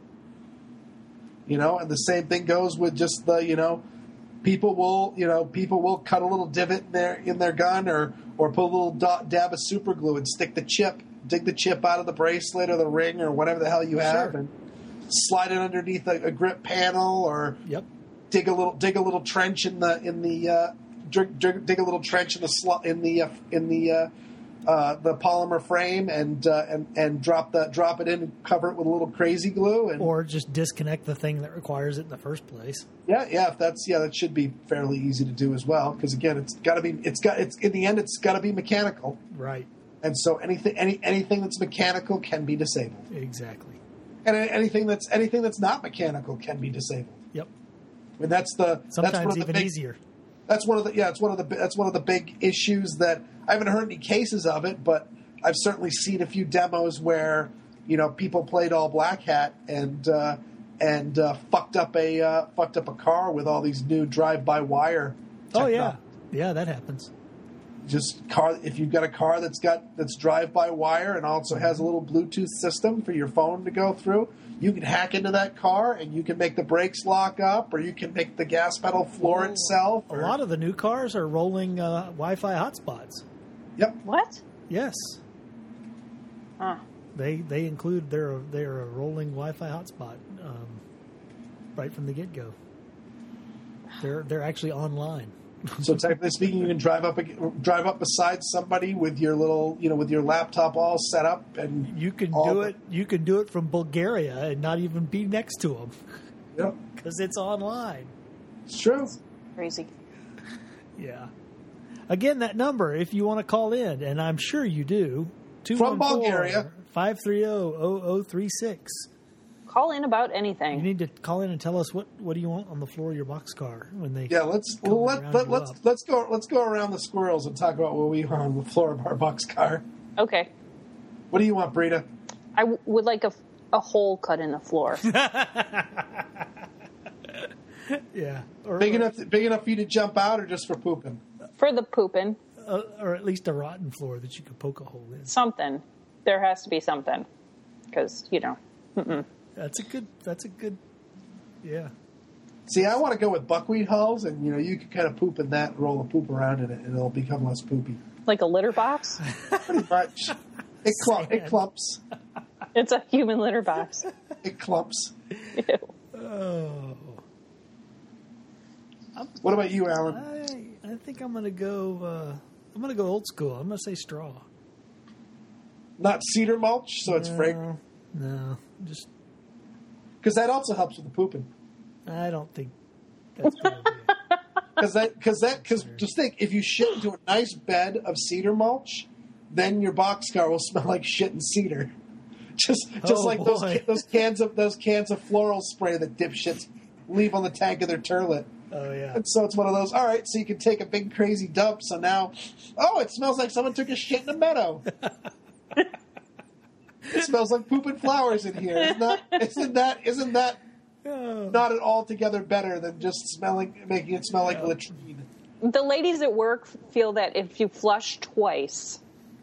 You know, and the same thing goes with just the, you know, people will, you know, people will cut a little divot in their in their gun or or put a little dot, dab of super glue and stick the chip, dig the chip out of the bracelet or the ring or whatever the hell you have, Sure. and slide it underneath a, a grip panel or Yep. dig a little dig a little trench in the in the uh, dig, dig, dig a little trench in the sl- in the uh, in the uh, uh, the polymer frame and uh, and and drop the drop it in and cover it with a little crazy glue and Or just disconnect the thing that requires it in the first place. yeah yeah if that's yeah that should be fairly easy to do as well because again it's got to be it's got it's in the end it's got to be mechanical, Right. and so anything any anything that's mechanical can be disabled, Exactly. and anything that's anything that's not mechanical can be disabled. Yep. I mean that's the that's one Sometimes of the even big, easier. That's one of the yeah. It's one of the that's one of the big issues that I haven't heard any cases of it, but I've certainly seen a few demos where you know people played all black hat and uh, and uh, fucked up a uh, fucked up a car with all these new drive by wire. Oh techno- yeah, yeah, that happens. Just car if you've got a car that's got that's drive by wire and also has a little Bluetooth system for your phone to go through. You can hack into that car and you can make the brakes lock up, or you can make the gas pedal floor Oh, itself. A or- lot of the new cars are rolling uh, Wi-Fi hotspots. Yep. What? Yes, Huh. they they include their their rolling Wi-Fi hotspot um, right from the get go. They're they're actually online. So technically speaking, you can drive up drive up beside somebody with your little, you know, with your laptop all set up, and You can all do the- it. You can do it from Bulgaria and not even be next to them Yep, because it's online. it's true. Crazy. Yeah. Again, that number, if you want to call in, and I'm sure you do, From Bulgaria. five three zero, zero zero three six. Call in about You anything. need to call in and tell us what, what do you want on the floor of your boxcar when they Yeah, let's come well, let, around let you let's up. let's go let's go around the squirrels and talk about what we want on the floor of our boxcar. Okay. What do you want, Brita? I w- would like a, a hole cut in the floor. Yeah, or, Big enough big enough for you to jump out, or just for pooping? For the pooping. uh, or at least a rotten floor that you could poke a hole in. Something. There has to be something. Because, you know. Mm-mm. That's a good. That's a good. Yeah. See, I want to go with buckwheat hulls, and you know, you can kind of poop in that, roll the poop around in it, and it'll become less poopy. Like a litter box. Pretty much. It clump, it Sand. clumps. It's a human litter box. It clumps. Ew. Oh. What about you, Alan? I I think I'm gonna go. Uh, I'm gonna go old school. I'm gonna say straw. Not cedar mulch, so it's no, fragrant. No, just because that also helps with the pooping. I don't think that's a good idea. Because that, because that, because just think, if you shit into a nice bed of cedar mulch, then your boxcar will smell like shit and cedar. Just, just Oh, like those boy. those cans of those cans of floral spray that dipshits leave on the tank of their turlet. Oh yeah. And so it's one of those. All right, so you can take a big crazy dump. So now, oh, it smells like someone took a shit in a meadow. It smells like poop and flowers in here. Isn't that? Isn't that? Isn't that Oh. not at all together better than just smelling, making it smell like latrine? The ladies at work feel that if you flush twice,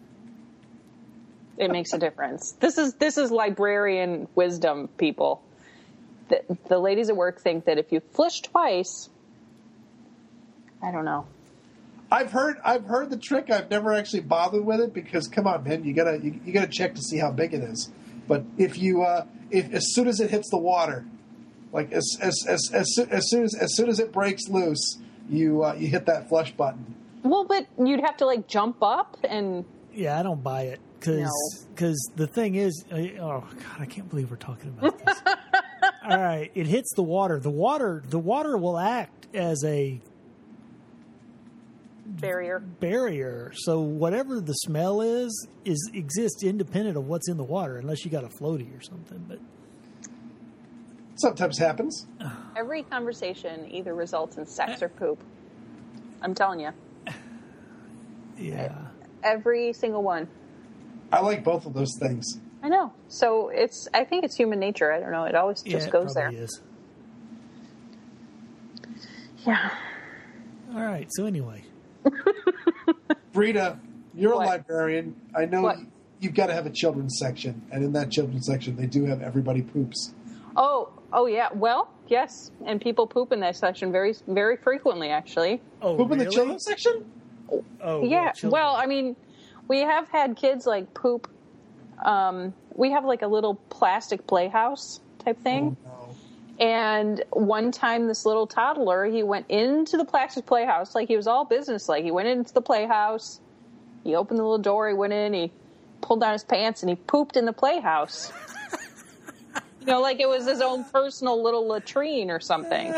it makes a difference. This is this is librarian wisdom, people. The, the ladies at work think that if you flush twice, I don't know. I've heard I've heard the trick. I've never actually bothered with it because come on, man, you gotta you, you gotta check to see how big it is. But if you uh, if as soon as it hits the water, like as as as as, soo- as soon as as soon as it breaks loose, you uh, you hit that flush button. Well, but you'd have to like jump up and Yeah, I don't buy it because No. the thing is, uh, oh god, I can't believe we're talking about this. All right, it hits the water. The water, the water will act as a barrier. barrier. So whatever the smell is, is exists independent of what's in the water, unless you got a floaty or something. But Sometimes happens. Every conversation either results in sex or poop. I'm telling you, yeah, every single one. I like both of those things. I know. So it's. I think it's human nature. I don't know. It always yeah, just it goes there. probably is. Yeah. All right. So anyway, Brita, you're What? a librarian. I know What? you, you've got to have a children's section, and in that children's section, they do have everybody poops. Oh. Oh yeah. Well, yes. And people poop in that section very, very frequently. Actually. oh, Poop in the really? children's section? Oh, Yeah. children. Well, I mean, we have had kids like poop. Um, we have like a little plastic playhouse type thing. Oh, no. And one time, this little toddler, he went into the plastic playhouse like he was all business-like. He went into the playhouse, he opened the little door, he went in, he pulled down his pants, and he pooped in the playhouse. You know, like it was his own personal little latrine or something.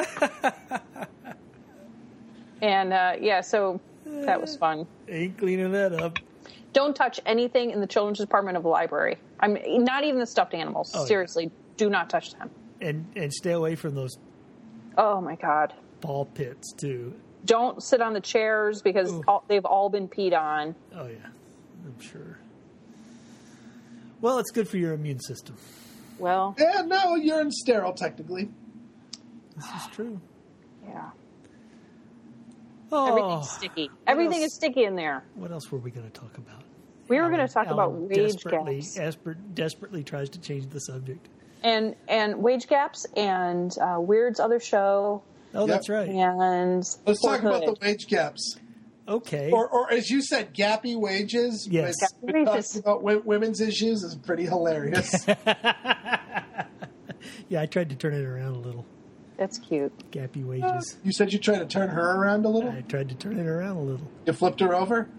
And, uh, yeah, so that was fun. Ain't cleaning that up. Don't touch anything in the children's department of the library. I mean, not even the stuffed animals. Oh, yeah. Seriously, do not touch them. And and stay away from those Oh, my God. ball pits too. Don't sit on the chairs because Ooh. all, they've all been peed on. Oh yeah, I'm sure. Well, it's good for your immune system. Well, Yeah, no, urine sterile, technically. This is true. yeah. Oh, Everything's sticky. Everything else? is sticky in there. What else were we going to talk about? We were going to talk Alan about wage desperately, gaps. Desperate, desperately tries to change the subject. And and wage gaps and uh, Weird's other show Oh, Yep. that's right. and Let's talk about the Porthood. wage gaps. Okay. Or, or as you said, gappy wages. Yes. When Gappy talking wages. about wo- women's issues is pretty hilarious. Yeah, I tried to turn it around a little. That's cute. Gappy wages. You said you tried to turn her around a little? I tried to turn it around a little. You flipped her over?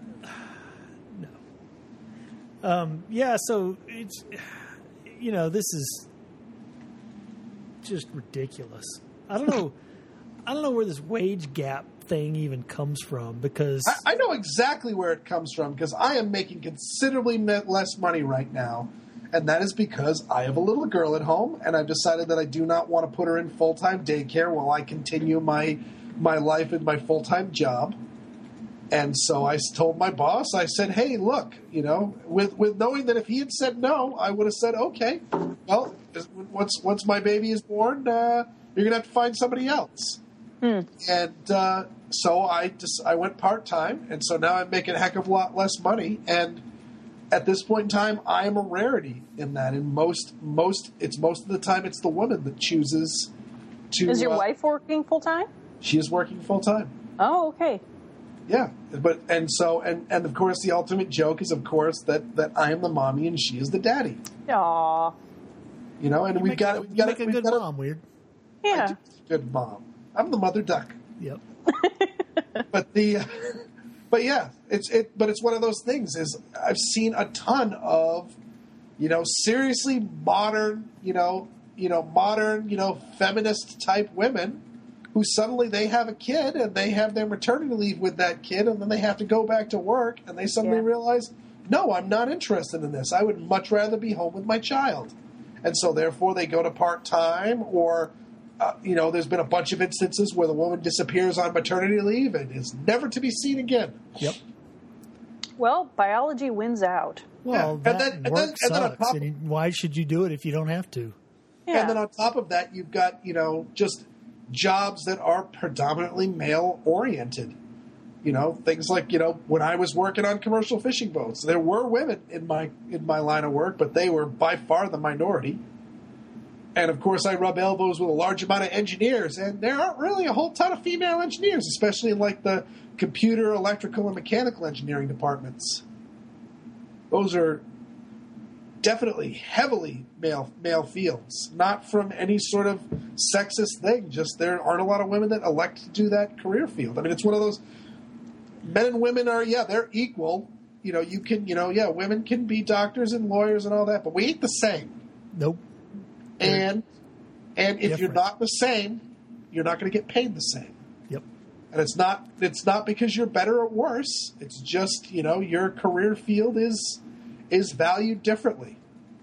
Um, yeah, so it's, you know, this is just ridiculous. I don't know. I don't know where this wage gap thing even comes from because I, I know exactly where it comes from because I am making considerably me- less money right now. And that is because I have a little girl at home and I've decided that I do not want to put her in full-time daycare while I continue my my life in my full-time job. And so I told my boss, I said, hey, look, you know, with, with knowing that if he had said no, I would have said, okay, well, once once my baby is born, uh, you're going to have to find somebody else. Hmm. And uh, so I just I went part-time, and so now I'm making a heck of a lot less money. And at this point in time, I am a rarity in that. And most, most it's most of the time, it's the woman that chooses to... Is your uh, wife working full time? She is working full-time. Oh, okay. Yeah, but and so and, and of course the ultimate joke is of course that, that I am the mommy and she is the daddy. Aw. You know, and you we've make, got a, we've you got make a we've good got mom, Weird. I do Yeah. a good mom. I'm the mother duck. Yep. But the but yeah, it's it. But it's one of those things. Is I've seen a ton of, you know, seriously modern, you know, you know, modern, you know, feminist type women who suddenly they have a kid and they have their maternity leave with that kid, and then they have to go back to work, and they suddenly Yeah. realize, no, I'm not interested in this. I would much rather be home with my child, and so therefore they go to part time or. Uh, you know, there's been a bunch of instances where the woman disappears on maternity leave and is never to be seen again. Yep. Well, biology wins out. Well, Yeah. And that then- and work then- and then on sucks. top- And why should you do it if you don't have to? Yeah. And then on top of that, you've got, you know, just jobs that are predominantly male oriented. You know, things like, you know, when I was working on commercial fishing boats, there were women in my in my line of work, but they were by far the minority. And of course, I rub elbows with a large amount of engineers, and there aren't really a whole ton of female engineers, especially in like the computer, electrical, and mechanical engineering departments. Those are definitely heavily male male fields, not from any sort of sexist thing. Just there aren't a lot of women that elect to do that career field. I mean, it's one of those. Men and women are, yeah, they're equal. You know, you can, you know, yeah, women can be doctors and lawyers and all that, but we ain't the same. Nope. And and if you're different. not the same, you're not going to get paid the same. Yep. And it's not it's not because you're better or worse. It's just, you know, your career field is is valued differently.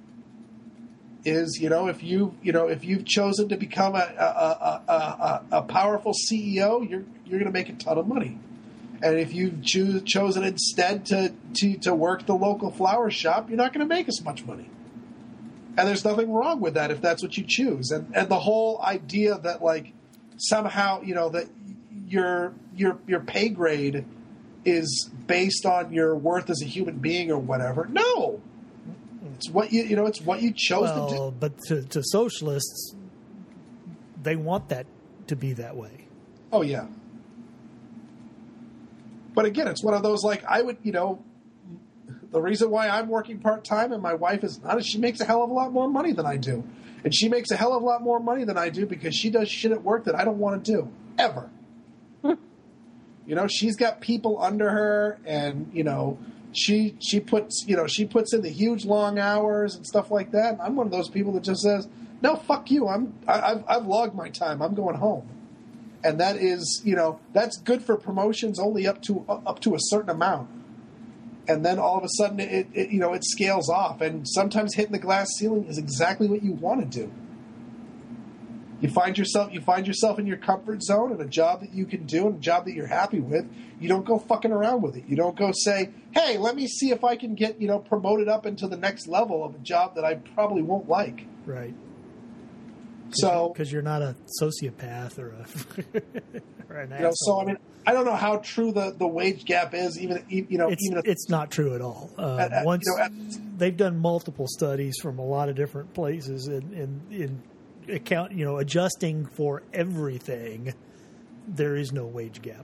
Is, you know, if you you know if you've chosen to become a a, a, a, a powerful C E O, you're you're going to make a ton of money. And if you've choose, chosen instead to, to to work the local flower shop, you're not going to make as much money. And there's nothing wrong with that if that's what you choose. And and the whole idea that like somehow, you know, that your your your pay grade is based on your worth as a human being or whatever. No. It's what you you know, it's what you chose to do. Well, but to, to socialists, they want that to be that way. Oh yeah. But again, it's one of those like I would, you know, the reason why I'm working part-time and my wife is not is she makes a hell of a lot more money than I do. And she makes a hell of a lot more money than I do because she does shit at work that I don't want to do. Ever. You know, she's got people under her and, you know, she she puts, you know, she puts in the huge long hours and stuff like that. And I'm one of those people that just says, no, fuck you. I'm, I, I've, I've logged my time. I'm going home. And that is, you know, that's good for promotions only up to up to a certain amount. And then all of a sudden, it, it you know it scales off. And sometimes hitting the glass ceiling is exactly what you want to do. You find yourself you find yourself in your comfort zone and a job that you can do and a job that you're happy with. You don't go fucking around with it. You don't go say, "Hey, let me see if I can get you know promoted up into the next level of a job that I probably won't like." Right. So because you're not a sociopath or a or an you know, so asshole. I mean, I don't know how true the, the wage gap is. Even you know, it's even if, it's not true at all. Uh, At- at- once you know, at- they've done multiple studies from a lot of different places and in, in, in account, you know, adjusting for everything, there is no wage gap.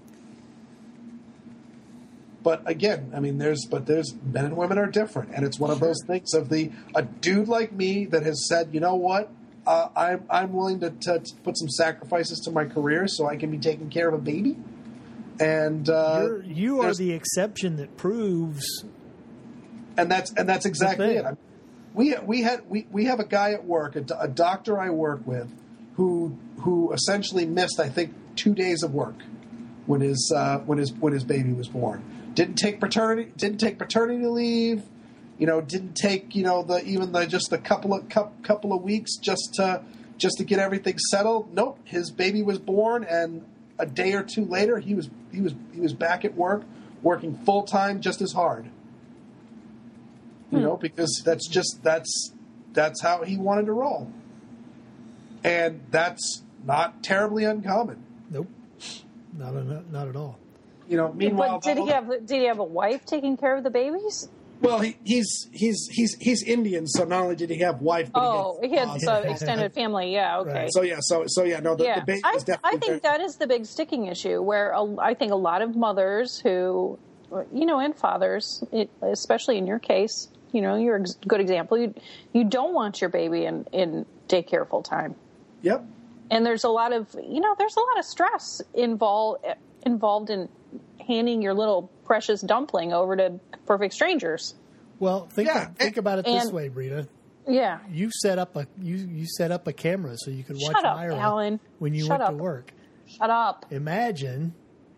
But again, I mean, there's but there's men and women are different, and it's one of those things of the a dude like me that has said, you know what, uh, I'm I'm willing to, to, to put some sacrifices to my career so I can be taking care of a baby, and uh, You're, you are there's- the exception that proves. and that's and that's exactly thing. it. I mean, we we had we, we have a guy at work, a, do- a doctor I work with, who who essentially missed I think two days of work when his uh, when his when his baby was born. Didn't take paternity didn't take paternity leave, you know. Didn't take you know the even the just a couple of couple of weeks just to just to get everything settled. Nope, his baby was born, and a day or two later he was he was he was back at work, working full time, just as hard. You know, because that's just that's that's how he wanted to roll, and that's not terribly uncommon. Nope, not a, not at all. You know, meanwhile, But did he have did he have a wife taking care of the babies? well, he, he's he's he's he's Indian, so not only did he have wife, but Oh, he he had, had some extended family. Yeah, okay. Right. so yeah, so so yeah, no, the, yeah, the baby I, was definitely. I think very- that is the big sticking issue where a, I think a lot of mothers who, you know, and fathers, it, especially in your case, you know, you're a good example. You you don't want your baby in, in daycare full time, Yep. and there's a lot of you know there's a lot of stress involved involved in handing your little precious dumpling over to perfect strangers. Well, think Yeah, think and- about it this and- way, Brita. Yeah. You set up a you you set up a camera so you could watch Shut up, Myra Alan. when you Shut went up. to work. Shut up. Imagine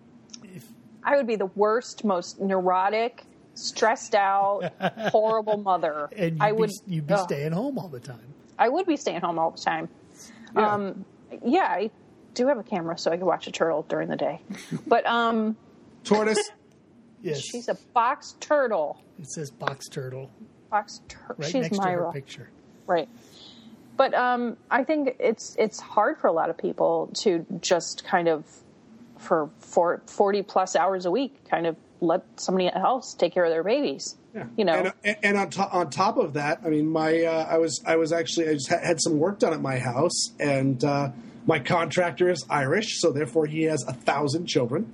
I would be the worst, most neurotic, stressed out, horrible mother. and you'd I be, would you'd be ugh. staying home all the time. I would be staying home all the time. Yeah. Um, yeah, I do have a camera so I can watch a turtle during the day. But um, Tortoise. Yes, she's a box turtle. it says box turtle Box tur- right She's next to Myra. her picture. Right. But um, I think it's it's hard for a lot of people to just kind of, for, for forty plus hours a week, kind of let somebody else take care of their babies. Yeah. You know. and, and, and on, to- on top of that, I mean, my uh, I was I was actually I just ha- had some work done at my house, and uh, my contractor is Irish, so therefore he has a thousand children,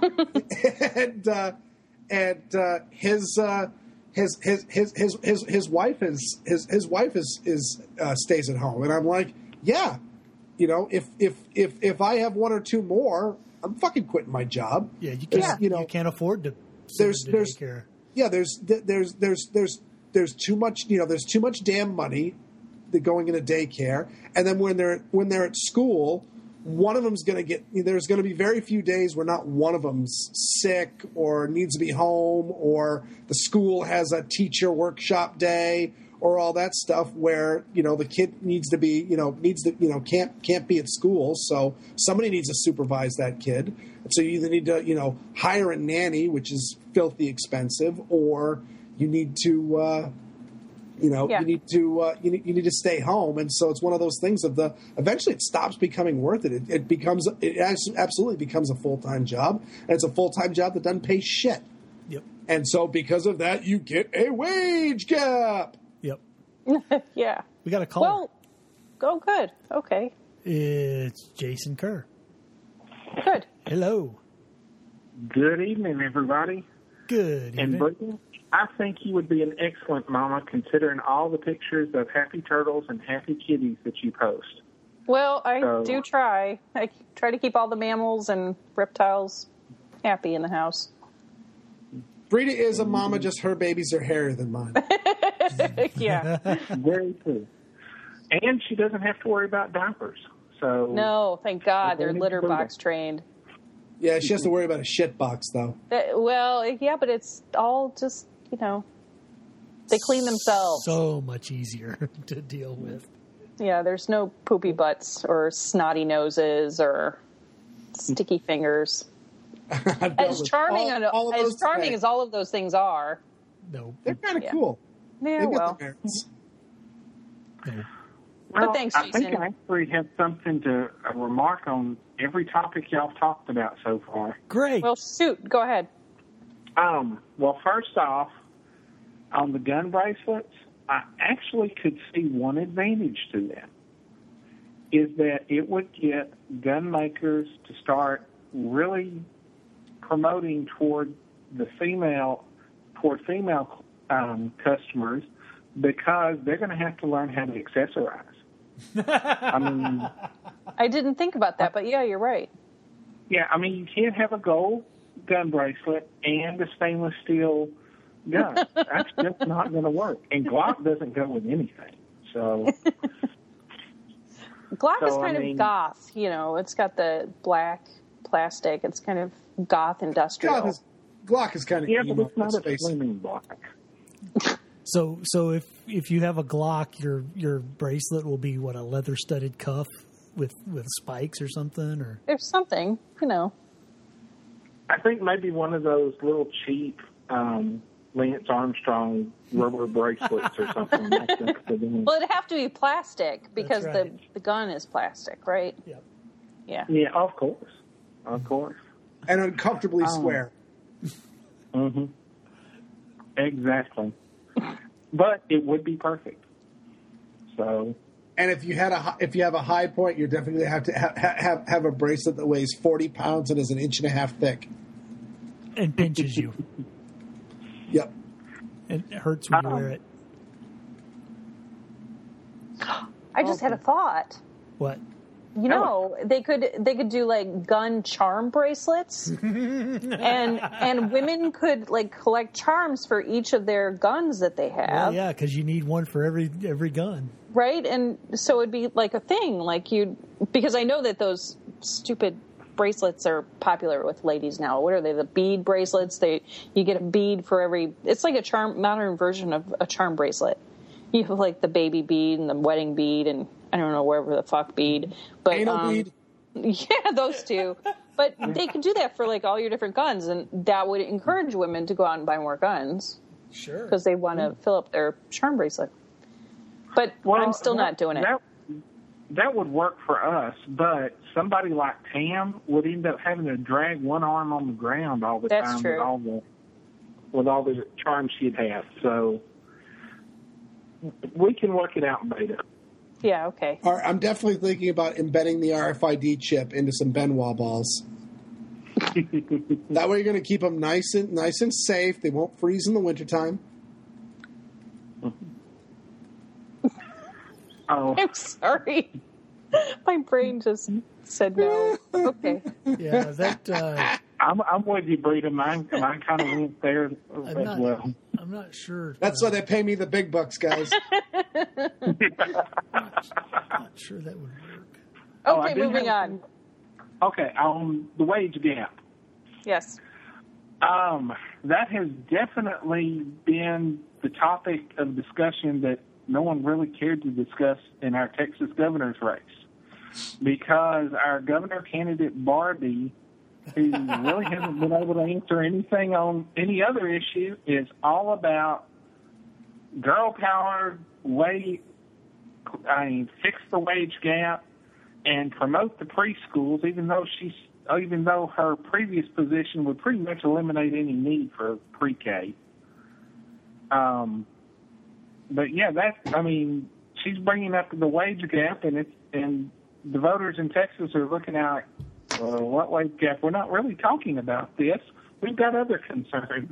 and uh, and uh, his. Uh, His his, his his his his wife is his his wife is is uh, stays at home, and I'm like, yeah, you know, if if if if I have one or two more, I'm fucking quitting my job. Yeah, you There's, can't you know, you can't afford to send there's them to there's daycare. yeah there's there's there's there's there's too much you know there's too much damn money that going into daycare, and then when they're when they're at school, one of them's going to get there's going to be very few days where not one of them's sick or needs to be home, or the school has a teacher workshop day or all that stuff where you know the kid needs to be you know needs to you know can't can't be at school, so somebody needs to supervise that kid. So you either need to you know hire a nanny, which is filthy expensive, or you need to uh, you know Yeah. you need to uh, you need you need to stay home. And so it's one of those things of the eventually it stops becoming worth it. It, it becomes it absolutely becomes a full time job, and it's a full time job that doesn't pay shit. Yep, And so because of that, you get a wage gap. yep. Yeah. We got a call. Well, oh, good. Okay. It's Jason Kerr. Good. Hello. Good evening, everybody. Good And evening. Brittany, I think you would be an excellent mama considering all the pictures of happy turtles and happy kitties that you post. Well, I So- do try. I try to keep all the mammals and reptiles happy in the house. Brita is a mama, just her babies are hairier than mine. Yeah. Very true. And she doesn't have to worry about diapers. So No, thank God they're Okay. litter box trained. Yeah, she has to worry about a shit box though. Uh, well, yeah, but it's all just, you know, they clean themselves. So much easier to deal with. Yeah, there's no poopy butts or snotty noses or sticky fingers. I've dealt As with charming, all- as, all of as those charming today. as all of those things are. No. They're kind of Yeah. cool. Yeah, They've got well, their merits. No. Well, thanks, I think Jason. I actually have something to uh, remark on every topic y'all talked about so far. Great. well, shoot, go ahead. Um, well, first off, on the gun bracelets, I actually could see one advantage to them, is that it would get gun makers to start really promoting toward the female, toward female um, customers, because they're going to have to learn how to accessorize. I mean, I didn't think about that, but yeah, you're right. yeah, I mean, you can't have a gold gun bracelet and a stainless steel gun. That's just not going to work. And Glock doesn't go with anything. So, Glock is So, I kind mean- of goth, you know. It's got the black plastic. It's kind of goth industrial. Glock is, Glock is kind of yeah, emo. but it's not let's a face it. swimming block. So so if if you have a Glock, your your bracelet will be what, a leather studded cuff with with spikes or something, or There's something, you know. I think maybe one of those little cheap um, Lance Armstrong rubber bracelets or something like that. for them. Well, it'd have to be plastic because That's the, right. the gun is plastic, right? Yep. Yeah. Yeah, of course. Of course. And uncomfortably Oh. square. Mm-hmm. Exactly. But it would be perfect. So, And if you had a hi- if you have a high point, you're definitely going to have to ha- have have a bracelet that weighs forty pounds and is an inch and a half thick. and pinches you Yep. and it hurts when you Um, wear it. I just had a thought. What? you know, they could they could do like gun charm bracelets, and and women could like collect charms for each of their guns that they have. Well, yeah, because you need one for every every gun, right? And so it'd be like a thing, like you because I know that those stupid bracelets are popular with ladies now. What are they? The bead bracelets. They you get a bead for every. It's like a charm modern version of a charm bracelet. You have like the baby bead and the wedding bead and I don't know wherever the fuck bead, but anal um, bead. Yeah, those two. But they could do that for like all your different guns, and that would encourage women to go out and buy more guns. Sure, because they want to fill up their charm bracelet. But Well, I'm still that, not doing it. That, that would work for us, but somebody like Tam would end up having to drag one arm on the ground all the That's time true. with all the with all the charms she'd have. So we can work it out, Beta. Yeah, okay. All right, I'm definitely thinking about embedding the R F I D chip into some Benoit balls. That way, you're going to keep them nice and nice and safe. They won't freeze in the wintertime. Oh, I'm sorry. My brain just said no. Okay. yeah, that uh, I'm, I'm with you, Brita. Mine, mine kind of went there as I'm not. well. I'm not sure. That's uh, why they pay me the big bucks, guys. not sure that would work. Oh, I Okay, did moving have- on. Okay, on the wage gap. Yes. Um, that has definitely been the topic of discussion that no one really cared to discuss in our Texas governor's race, because our governor candidate Barbie, who really hasn't been able to answer anything on any other issue, is all about girl power, wage, I mean, fix the wage gap, and promote the preschools, even though she's even though her previous position would pretty much eliminate any need for pre-K. Um, but yeah, that I mean, she's bringing up the wage gap, and it's and the voters in Texas are looking at uh, what wage gap? We're not really talking about this. We've got other concerns.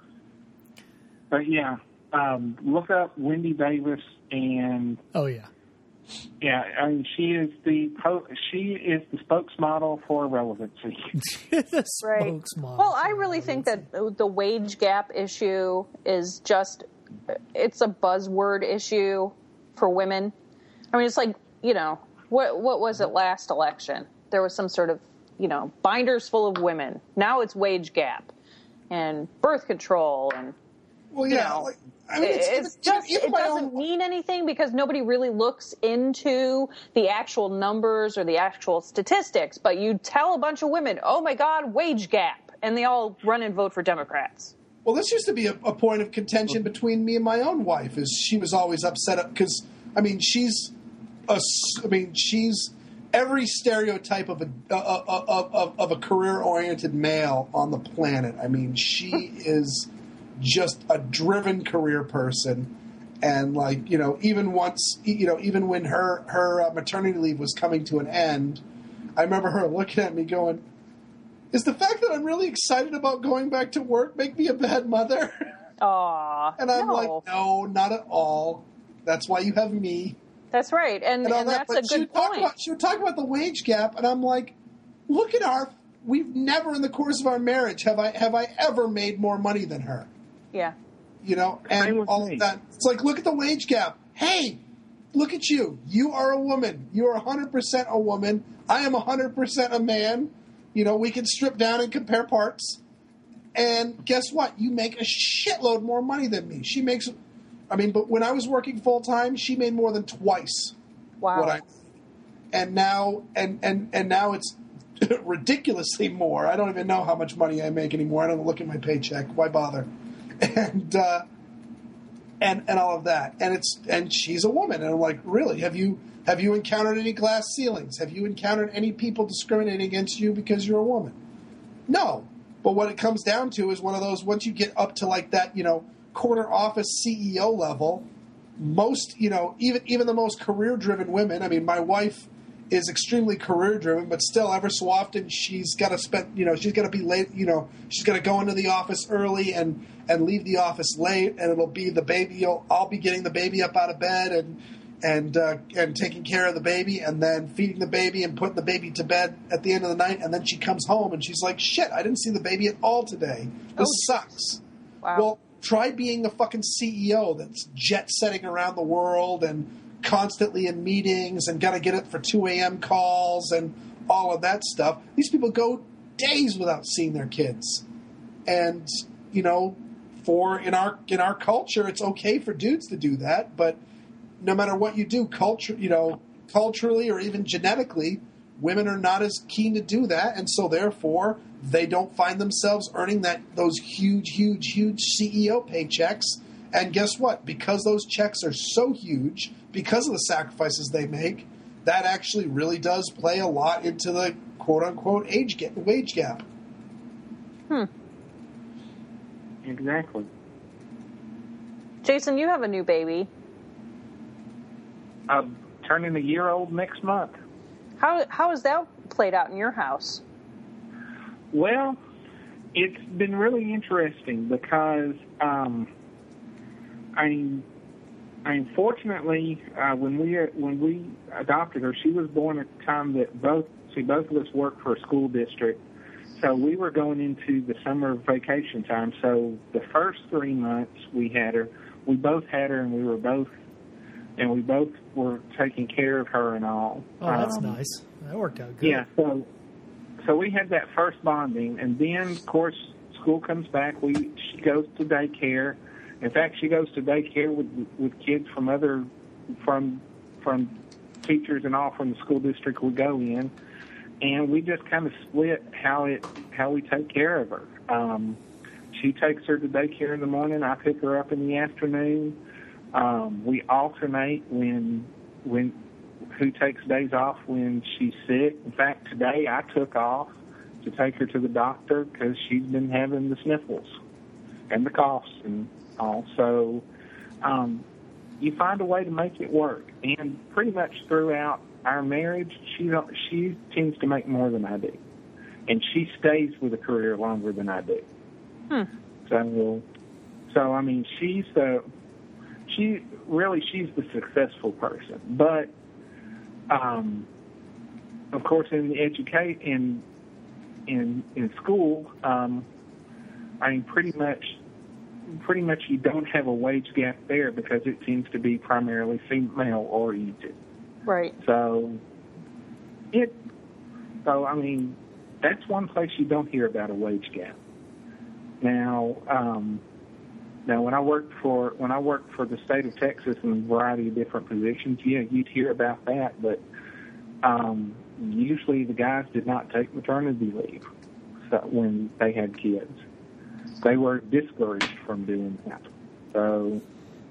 But yeah, um, look up Wendy Davis and. Oh yeah. Yeah, I mean, she is the po- she is the spokesmodel for relevancy. the Right. spokesmodel. Well, I really think that the wage gap issue is just, it's a buzzword issue for women. I mean, it's like, you know, what what was it last election? There was some sort of, you know, binders full of women. Now it's wage gap and birth control and, Well, you yeah. know, Like, I mean, it's, it's, it's just, even it my doesn't own- mean anything because nobody really looks into the actual numbers or the actual statistics. But you tell a bunch of women, oh my God, wage gap, and they all run and vote for Democrats. Well, this used to be a, a point of contention between me and my own wife. Is she was always upset because I mean she's a s- I mean she's every stereotype of a uh, of, of, of a career oriented male on the planet. I mean she is just a driven career person, and like you know even once you know even when her her uh, maternity leave was coming to an end, I remember her looking at me going, is the fact that I'm really excited about going back to work make me a bad mother? Aw, And I'm no. like, no, not at all. That's why you have me. That's right, and, And all and that. that's But a she good would talk point. about she would talk about the wage gap, and I'm like, look at our. We've never in the course of our marriage have I have I ever made more money than her. Yeah, You know, Same and with all me. of that. It's like, look at the wage gap. Hey, look at you. You are a woman. You are one hundred percent a woman. I am one hundred percent a man. You know, we can strip down and compare parts. And guess what? You make a shitload more money than me. She makes, I mean, but when I was working full time, she made more than twice wow. what I. And now, and and and now it's ridiculously more. I don't even know how much money I make anymore. I don't look at my paycheck. Why bother? And uh, and and all of that. And it's and she's a woman. And I'm like, really? Have you have you encountered any glass ceilings? Have you encountered any people discriminating against you because you're a woman? No. But what it comes down to is one of those, once you get up to like that, you know, corner office C E O level, most, you know, even even the most career-driven women, I mean, my wife is extremely career-driven, but still ever so often she's got to spend, you know, she's got to be late, you know, she's got to go into the office early and, and leave the office late, and it'll be the baby, I'll be getting the baby up out of bed, and and uh, and taking care of the baby, and then feeding the baby and putting the baby to bed at the end of the night, and then she comes home and she's like, shit, I didn't see the baby at all today. This Oh, sucks. Wow. Well, try being a fucking C E O that's jet-setting around the world and constantly in meetings and got to get up for two a.m. calls and all of that stuff. These people go days without seeing their kids. And, you know, for in our in our culture, it's okay for dudes to do that, but no matter what you do, culture, you know, culturally or even genetically, women are not as keen to do that, and so therefore they don't find themselves earning that those huge, huge, huge C E O paychecks. And guess what? Because those checks are so huge, because of the sacrifices they make, that actually really does play a lot into the quote-unquote age gap, wage gap. Hmm. Exactly. Jason, you have a new baby. I'm turning a year old next month. How how has that played out in your house? Well, it's been really interesting because um, I mean, I mean, fortunately, uh, when we when we adopted her, she was born at the time that both see both of us worked for a school district, so we were going into the summer vacation time. So the first three months we had her, we both had her, and we were both and we both were taking care of her and all. Oh, that's um, nice. That worked out good. Yeah, so so we had that first bonding, and then of course school comes back. We she goes to daycare. In fact, she goes to daycare with with kids from other from from teachers and all from the school district we go in, and we just kind of split how it how we take care of her. Um, she takes her to daycare in the morning. I pick her up in the afternoon. Um, we alternate when when who takes days off when she's sick. In fact, today I took off to take her to the doctor because she's been having the sniffles and the coughs and all. So um, you find a way to make it work. And pretty much throughout our marriage, she don't, she tends to make more than I do, and she stays with a career longer than I do. Hmm. So, so I mean, she's the she really she's the successful person, but um, of course, in the educate in in in school, um, I mean, pretty much, pretty much, you don't have a wage gap there because it seems to be primarily female oriented. Right. So, it. So I mean, that's one place you don't hear about a wage gap. Now, um, now when I worked for when I worked for the state of Texas in a variety of different positions, yeah, you'd hear about that, but um, usually the guys did not take maternity leave so when they had kids. They were discouraged from doing that. So,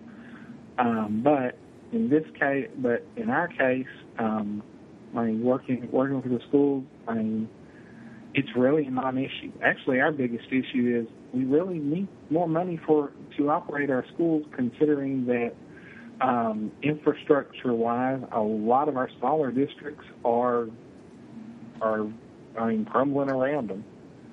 um, but in this case, but in our case, um, I mean, working working for the school, I mean, it's really a non-issue. Actually, our biggest issue is we really need more money for to operate our schools, considering that um, infrastructure-wise, a lot of our smaller districts are are I mean crumbling around them.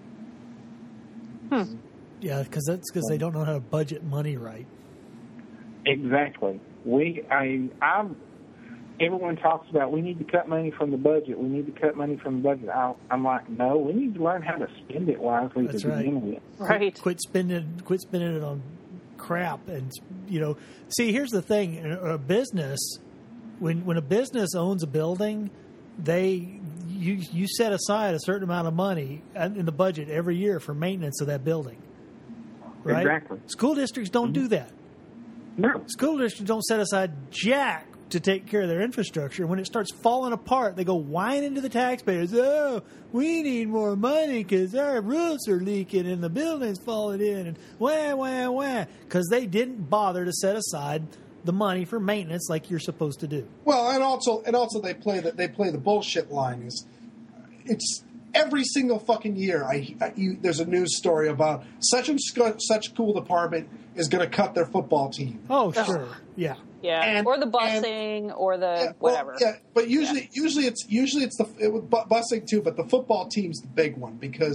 Hmm. Yeah, because that's because they don't know how to budget money right. Exactly. We, I, I'm. Everyone talks about we need to cut money from the budget. We need to cut money from the budget. I, I'm like, no, we need to learn how to spend it wisely That's to right. begin with. Right. Quit, quit spending, quit spending it on crap, and you know. See, here's the thing: in a, a business, when when a business owns a building, they you you set aside a certain amount of money in the budget every year for maintenance of that building. Right? Exactly. School districts don't Mm-hmm. do that. No. School districts don't set aside jack to take care of their infrastructure. When it starts falling apart, they go whining to the taxpayers. Oh, we need more money because our roofs are leaking and the building's falling in and wah, wah, wah. Because they didn't bother to set aside the money for maintenance like you're supposed to do. Well, and also, and also, they play the they play the bullshit line. Is it's every single fucking year. I, I you, there's a news story about such and sc- such school department is going to cut their football team. Oh, sure, yeah. Yeah. And- or the busing or the Yeah, well, whatever. yeah, but usually, usually it's usually it's the it, was bu- busing too. But the football team's the big one because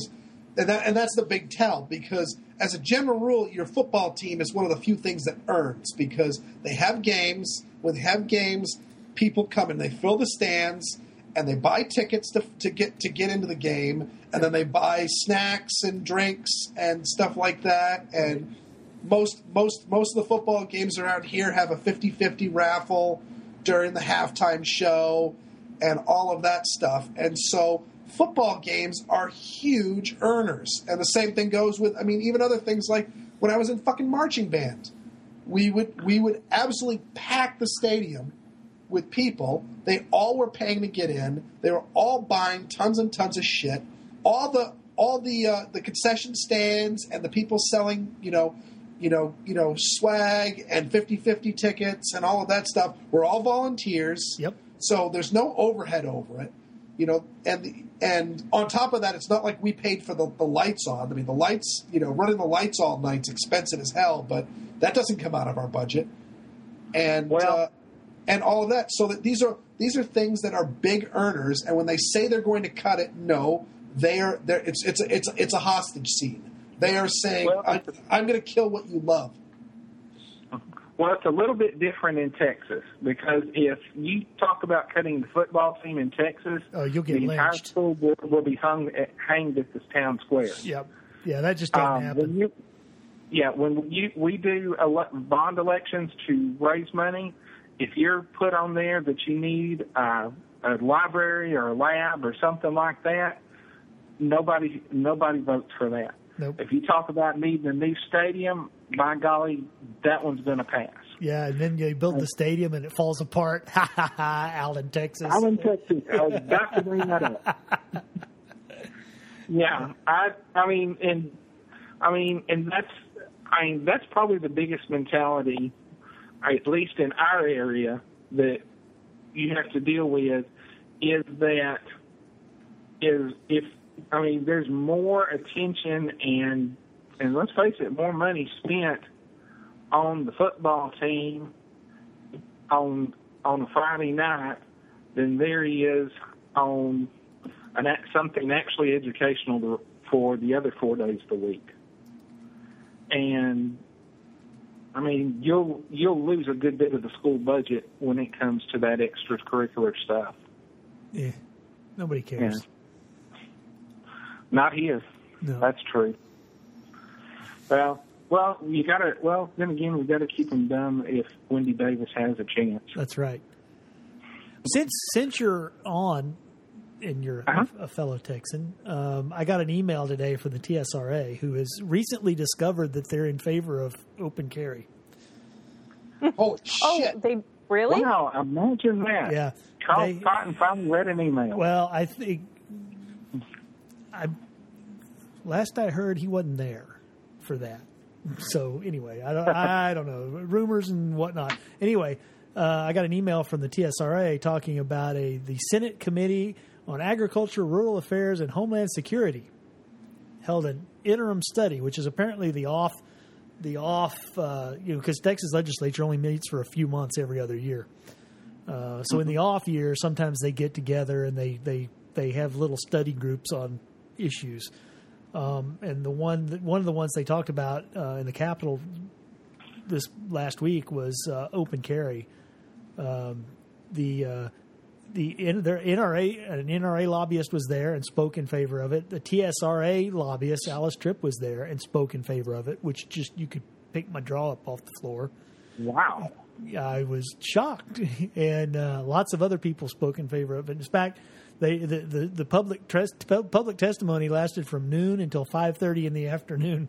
and that and that's the big tell, because as a general rule, your football team is one of the few things that earns, because they have games. When they have games, people come and they fill the stands and they buy tickets to to get to get into the game, and then they buy snacks and drinks and stuff like that. And most most most of the football games around here have a fifty-fifty raffle during the halftime show and all of that stuff. And so football games are huge earners. And the same thing goes with, I mean, even other things like when I was in fucking marching band. We would we would absolutely pack the stadium with people. They all were paying to get in. They were all buying tons and tons of shit. All the all the uh, the concession stands and the people selling, you know, you know, you know, swag and fifty-fifty tickets and all of that stuff were all volunteers. Yep. So there's no overhead over it, you know, and the, and on top of that, it's not like we paid for the, the lights on. I mean, the lights, you know, running the lights all night's expensive as hell, but that doesn't come out of our budget, and Well, uh, and all of that. So that these are these are things that are big earners, and when they say they're going to cut it, no, they are. They're, it's it's a, it's a, it's a hostage scene. They are saying, Well, I, "I'm going to kill what you love." Well, it's a little bit different in Texas, because if you talk about cutting the football team in Texas, Oh, you'll get the entire lynched. school board will be hung at, hanged at this town square. Yep. Yeah, that just doesn't Um, happen. when you, yeah, when you, we do ele- bond elections to raise money, if you're put on there that you need uh, a library or a lab or something like that, nobody nobody votes for that. Nope. If you talk about needing a new stadium, by golly, that one's going to pass. Yeah, and then you build the stadium and it falls apart. Ha ha ha! Allen, Texas. I'm in Texas. I was about to bring that up. Yeah, I, I mean, and I mean, and that's, I mean, that's probably the biggest mentality, at least in our area, that you have to deal with, is that is if I mean, there's more attention and and let's face it, more money spent on the football team on on a Friday night than there is on an act, something actually educational to, for the other four days of the week. And I mean, you'll you'll lose a good bit of the school budget when it comes to that extracurricular stuff. Yeah, nobody cares. Yeah. Not his. No. That's true. Well, well, you gotta. Well, then again, we got to keep them dumb if Wendy Davis has a chance. That's right. Since since you're on, and you're Uh-huh. a, a fellow Texan, um, I got an email today from the T S R A, who has recently discovered that they're in favor of open carry. Holy Oh, shit! they really? Wow, imagine that. Yeah, Carl they- Cotton finally read an email. Well, I think I last I heard he wasn't there for that. So anyway, I don't I don't know, rumors and whatnot. Anyway, uh, I got an email from the T S R A talking about a the Senate Committee on Agriculture, Rural Affairs, and Homeland Security held an interim study, which is apparently the off the off uh, you know, because Texas legislature only meets for a few months every other year. Uh, so in the off year, sometimes they get together and they, they, they have little study groups on issues. Um, and the one that, one of the ones they talked about uh, in the Capitol this last week was uh, open carry. Um, the uh, the in, their N R A an N R A lobbyist was there and spoke in favor of it. The T S R A lobbyist Alice Tripp was there and spoke in favor of it, which just you could pick my jaw up off the floor. Wow. I was shocked, and uh, lots of other people spoke in favor of it. In fact, they the the, the public tres- public testimony lasted from noon until five thirty in the afternoon.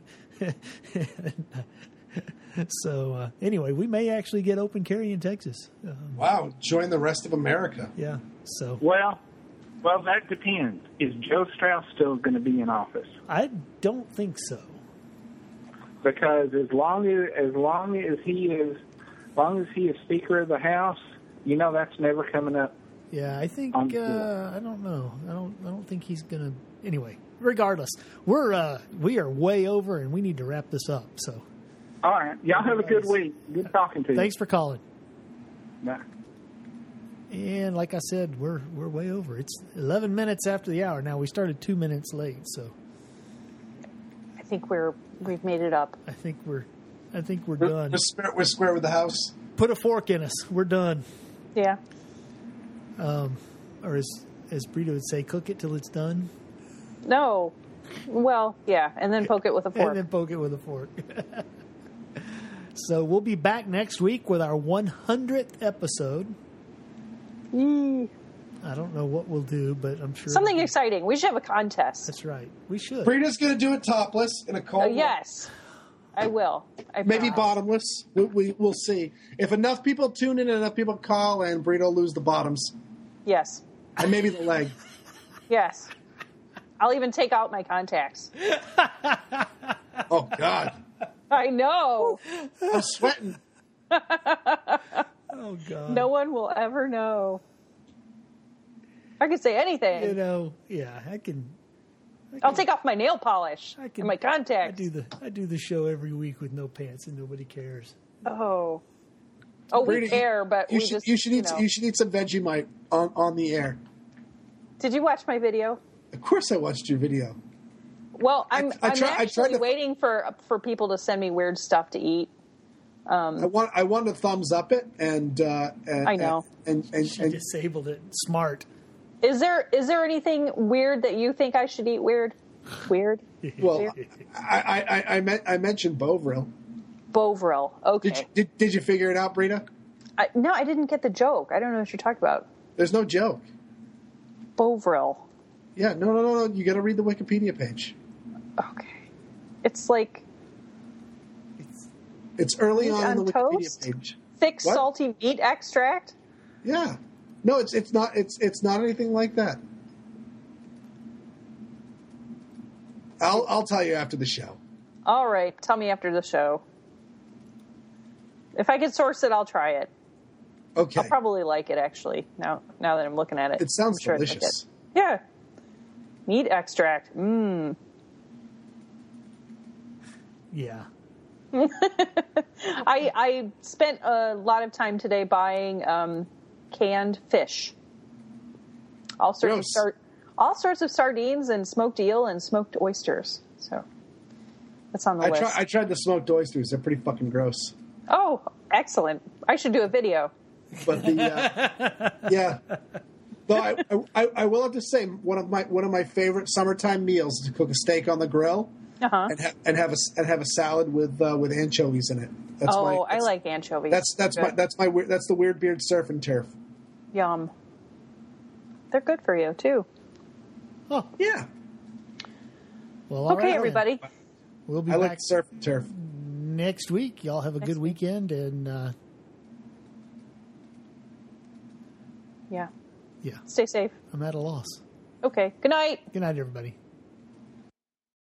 So uh, anyway, we may actually get open carry in Texas. Um, Wow, join the rest of America. yeah. So Well, well, that depends. Is Joe Strauss still going to be in office? I don't think so. Because as long as as long as he is, as long as he is Speaker of the House, you know that's never coming up. Yeah, I think Um, uh, I don't know. I don't. I don't think he's gonna. Anyway, regardless, we're uh, we are way over, and we need to wrap this up. So, All right, y'all have a good week. Good talking to you. thanks for calling. Bye. And like I said, we're we're way over. It's eleven minutes after the hour now. We started two minutes late, so think we're we've made it up. I think we're, I think we're We're, done. we're, square, we're square with the house. Put a fork in us. We're done. Yeah. Um, or as as Brito would say, cook it till it's done, No. Well, yeah, and then poke it with a fork. and then poke it with a fork. So we'll be back next week with our one hundredth episode. Yee. I don't know what we'll do, but I'm sure Something it'll be- exciting. We should have a contest. That's right. We should. Brita's going to do it topless in a cold. Oh, room. yes, I will. I Maybe promise. bottomless. We, we, we'll see. If enough people tune in and enough people call, and Brito will lose the bottoms. Yes. And maybe the leg. Yes. I'll even take out my contacts. Oh, God. I know. I'm sweating. Oh God. No one will ever know. I can say anything. You know, yeah, I can. I I'll can- take off my nail polish I can and my I contacts. do the I do the show every week with no pants and nobody cares. Oh. Oh, we Brita, care, but you we should just, you should you eat know. you should eat some Vegemite on, on the air. Did you watch my video? Of course, I watched your video. Well, I'm, I I'm try- I actually tried to- waiting for for people to send me weird stuff to eat. I want I wanted to thumbs up it, and uh, and, I know. and and, She and, disabled it. Smart. Is there is there anything weird that you think I should eat weird? Weird? well, I, I, I, meant, I mentioned Bovril. Bovril. Okay. Did you, did, did you figure it out, Brita? I, no, I didn't get the joke. I don't know what you're talking about. There's no joke. Bovril. Yeah, no, no, no, no. You got to read the Wikipedia page. Okay. It's like It's early Meat on in on the Wikipedia toast? page. thick, What? salty meat extract. Yeah. No, it's it's not it's it's not anything like that. I'll I'll tell you after the show. All right. Tell me after the show. If I can source it, I'll try it. Okay. I'll probably like it, actually, now now that I'm looking at it. It sounds I'm sure I'd like delicious. it. Yeah. Meat extract. Mmm. Yeah. I I spent a lot of time today buying um, canned fish. All sorts of Gross. sar- all sorts of sardines and smoked eel and smoked oysters. So that's on the I list. try I tried the smoked oysters. They're pretty fucking gross. Oh, excellent! I should do a video. But the uh, yeah. Though I, I I will have to say one of my one of my favorite summertime meals is to cook a steak on the grill Uh-huh. and, ha- and have a and have a salad with uh, with anchovies in it. That's Oh, my, I that's, like anchovies. That's that's my Good. that's my weird that's the weird beard surf and turf. Yum. They're good for you too. Oh, Yeah, well, all Okay, right then. everybody. We'll be I like back surf and turf. next week. Y'all have a Next good week. weekend, and uh, Yeah. yeah, Stay safe. I'm at a loss. Okay. Good night. Good night, everybody.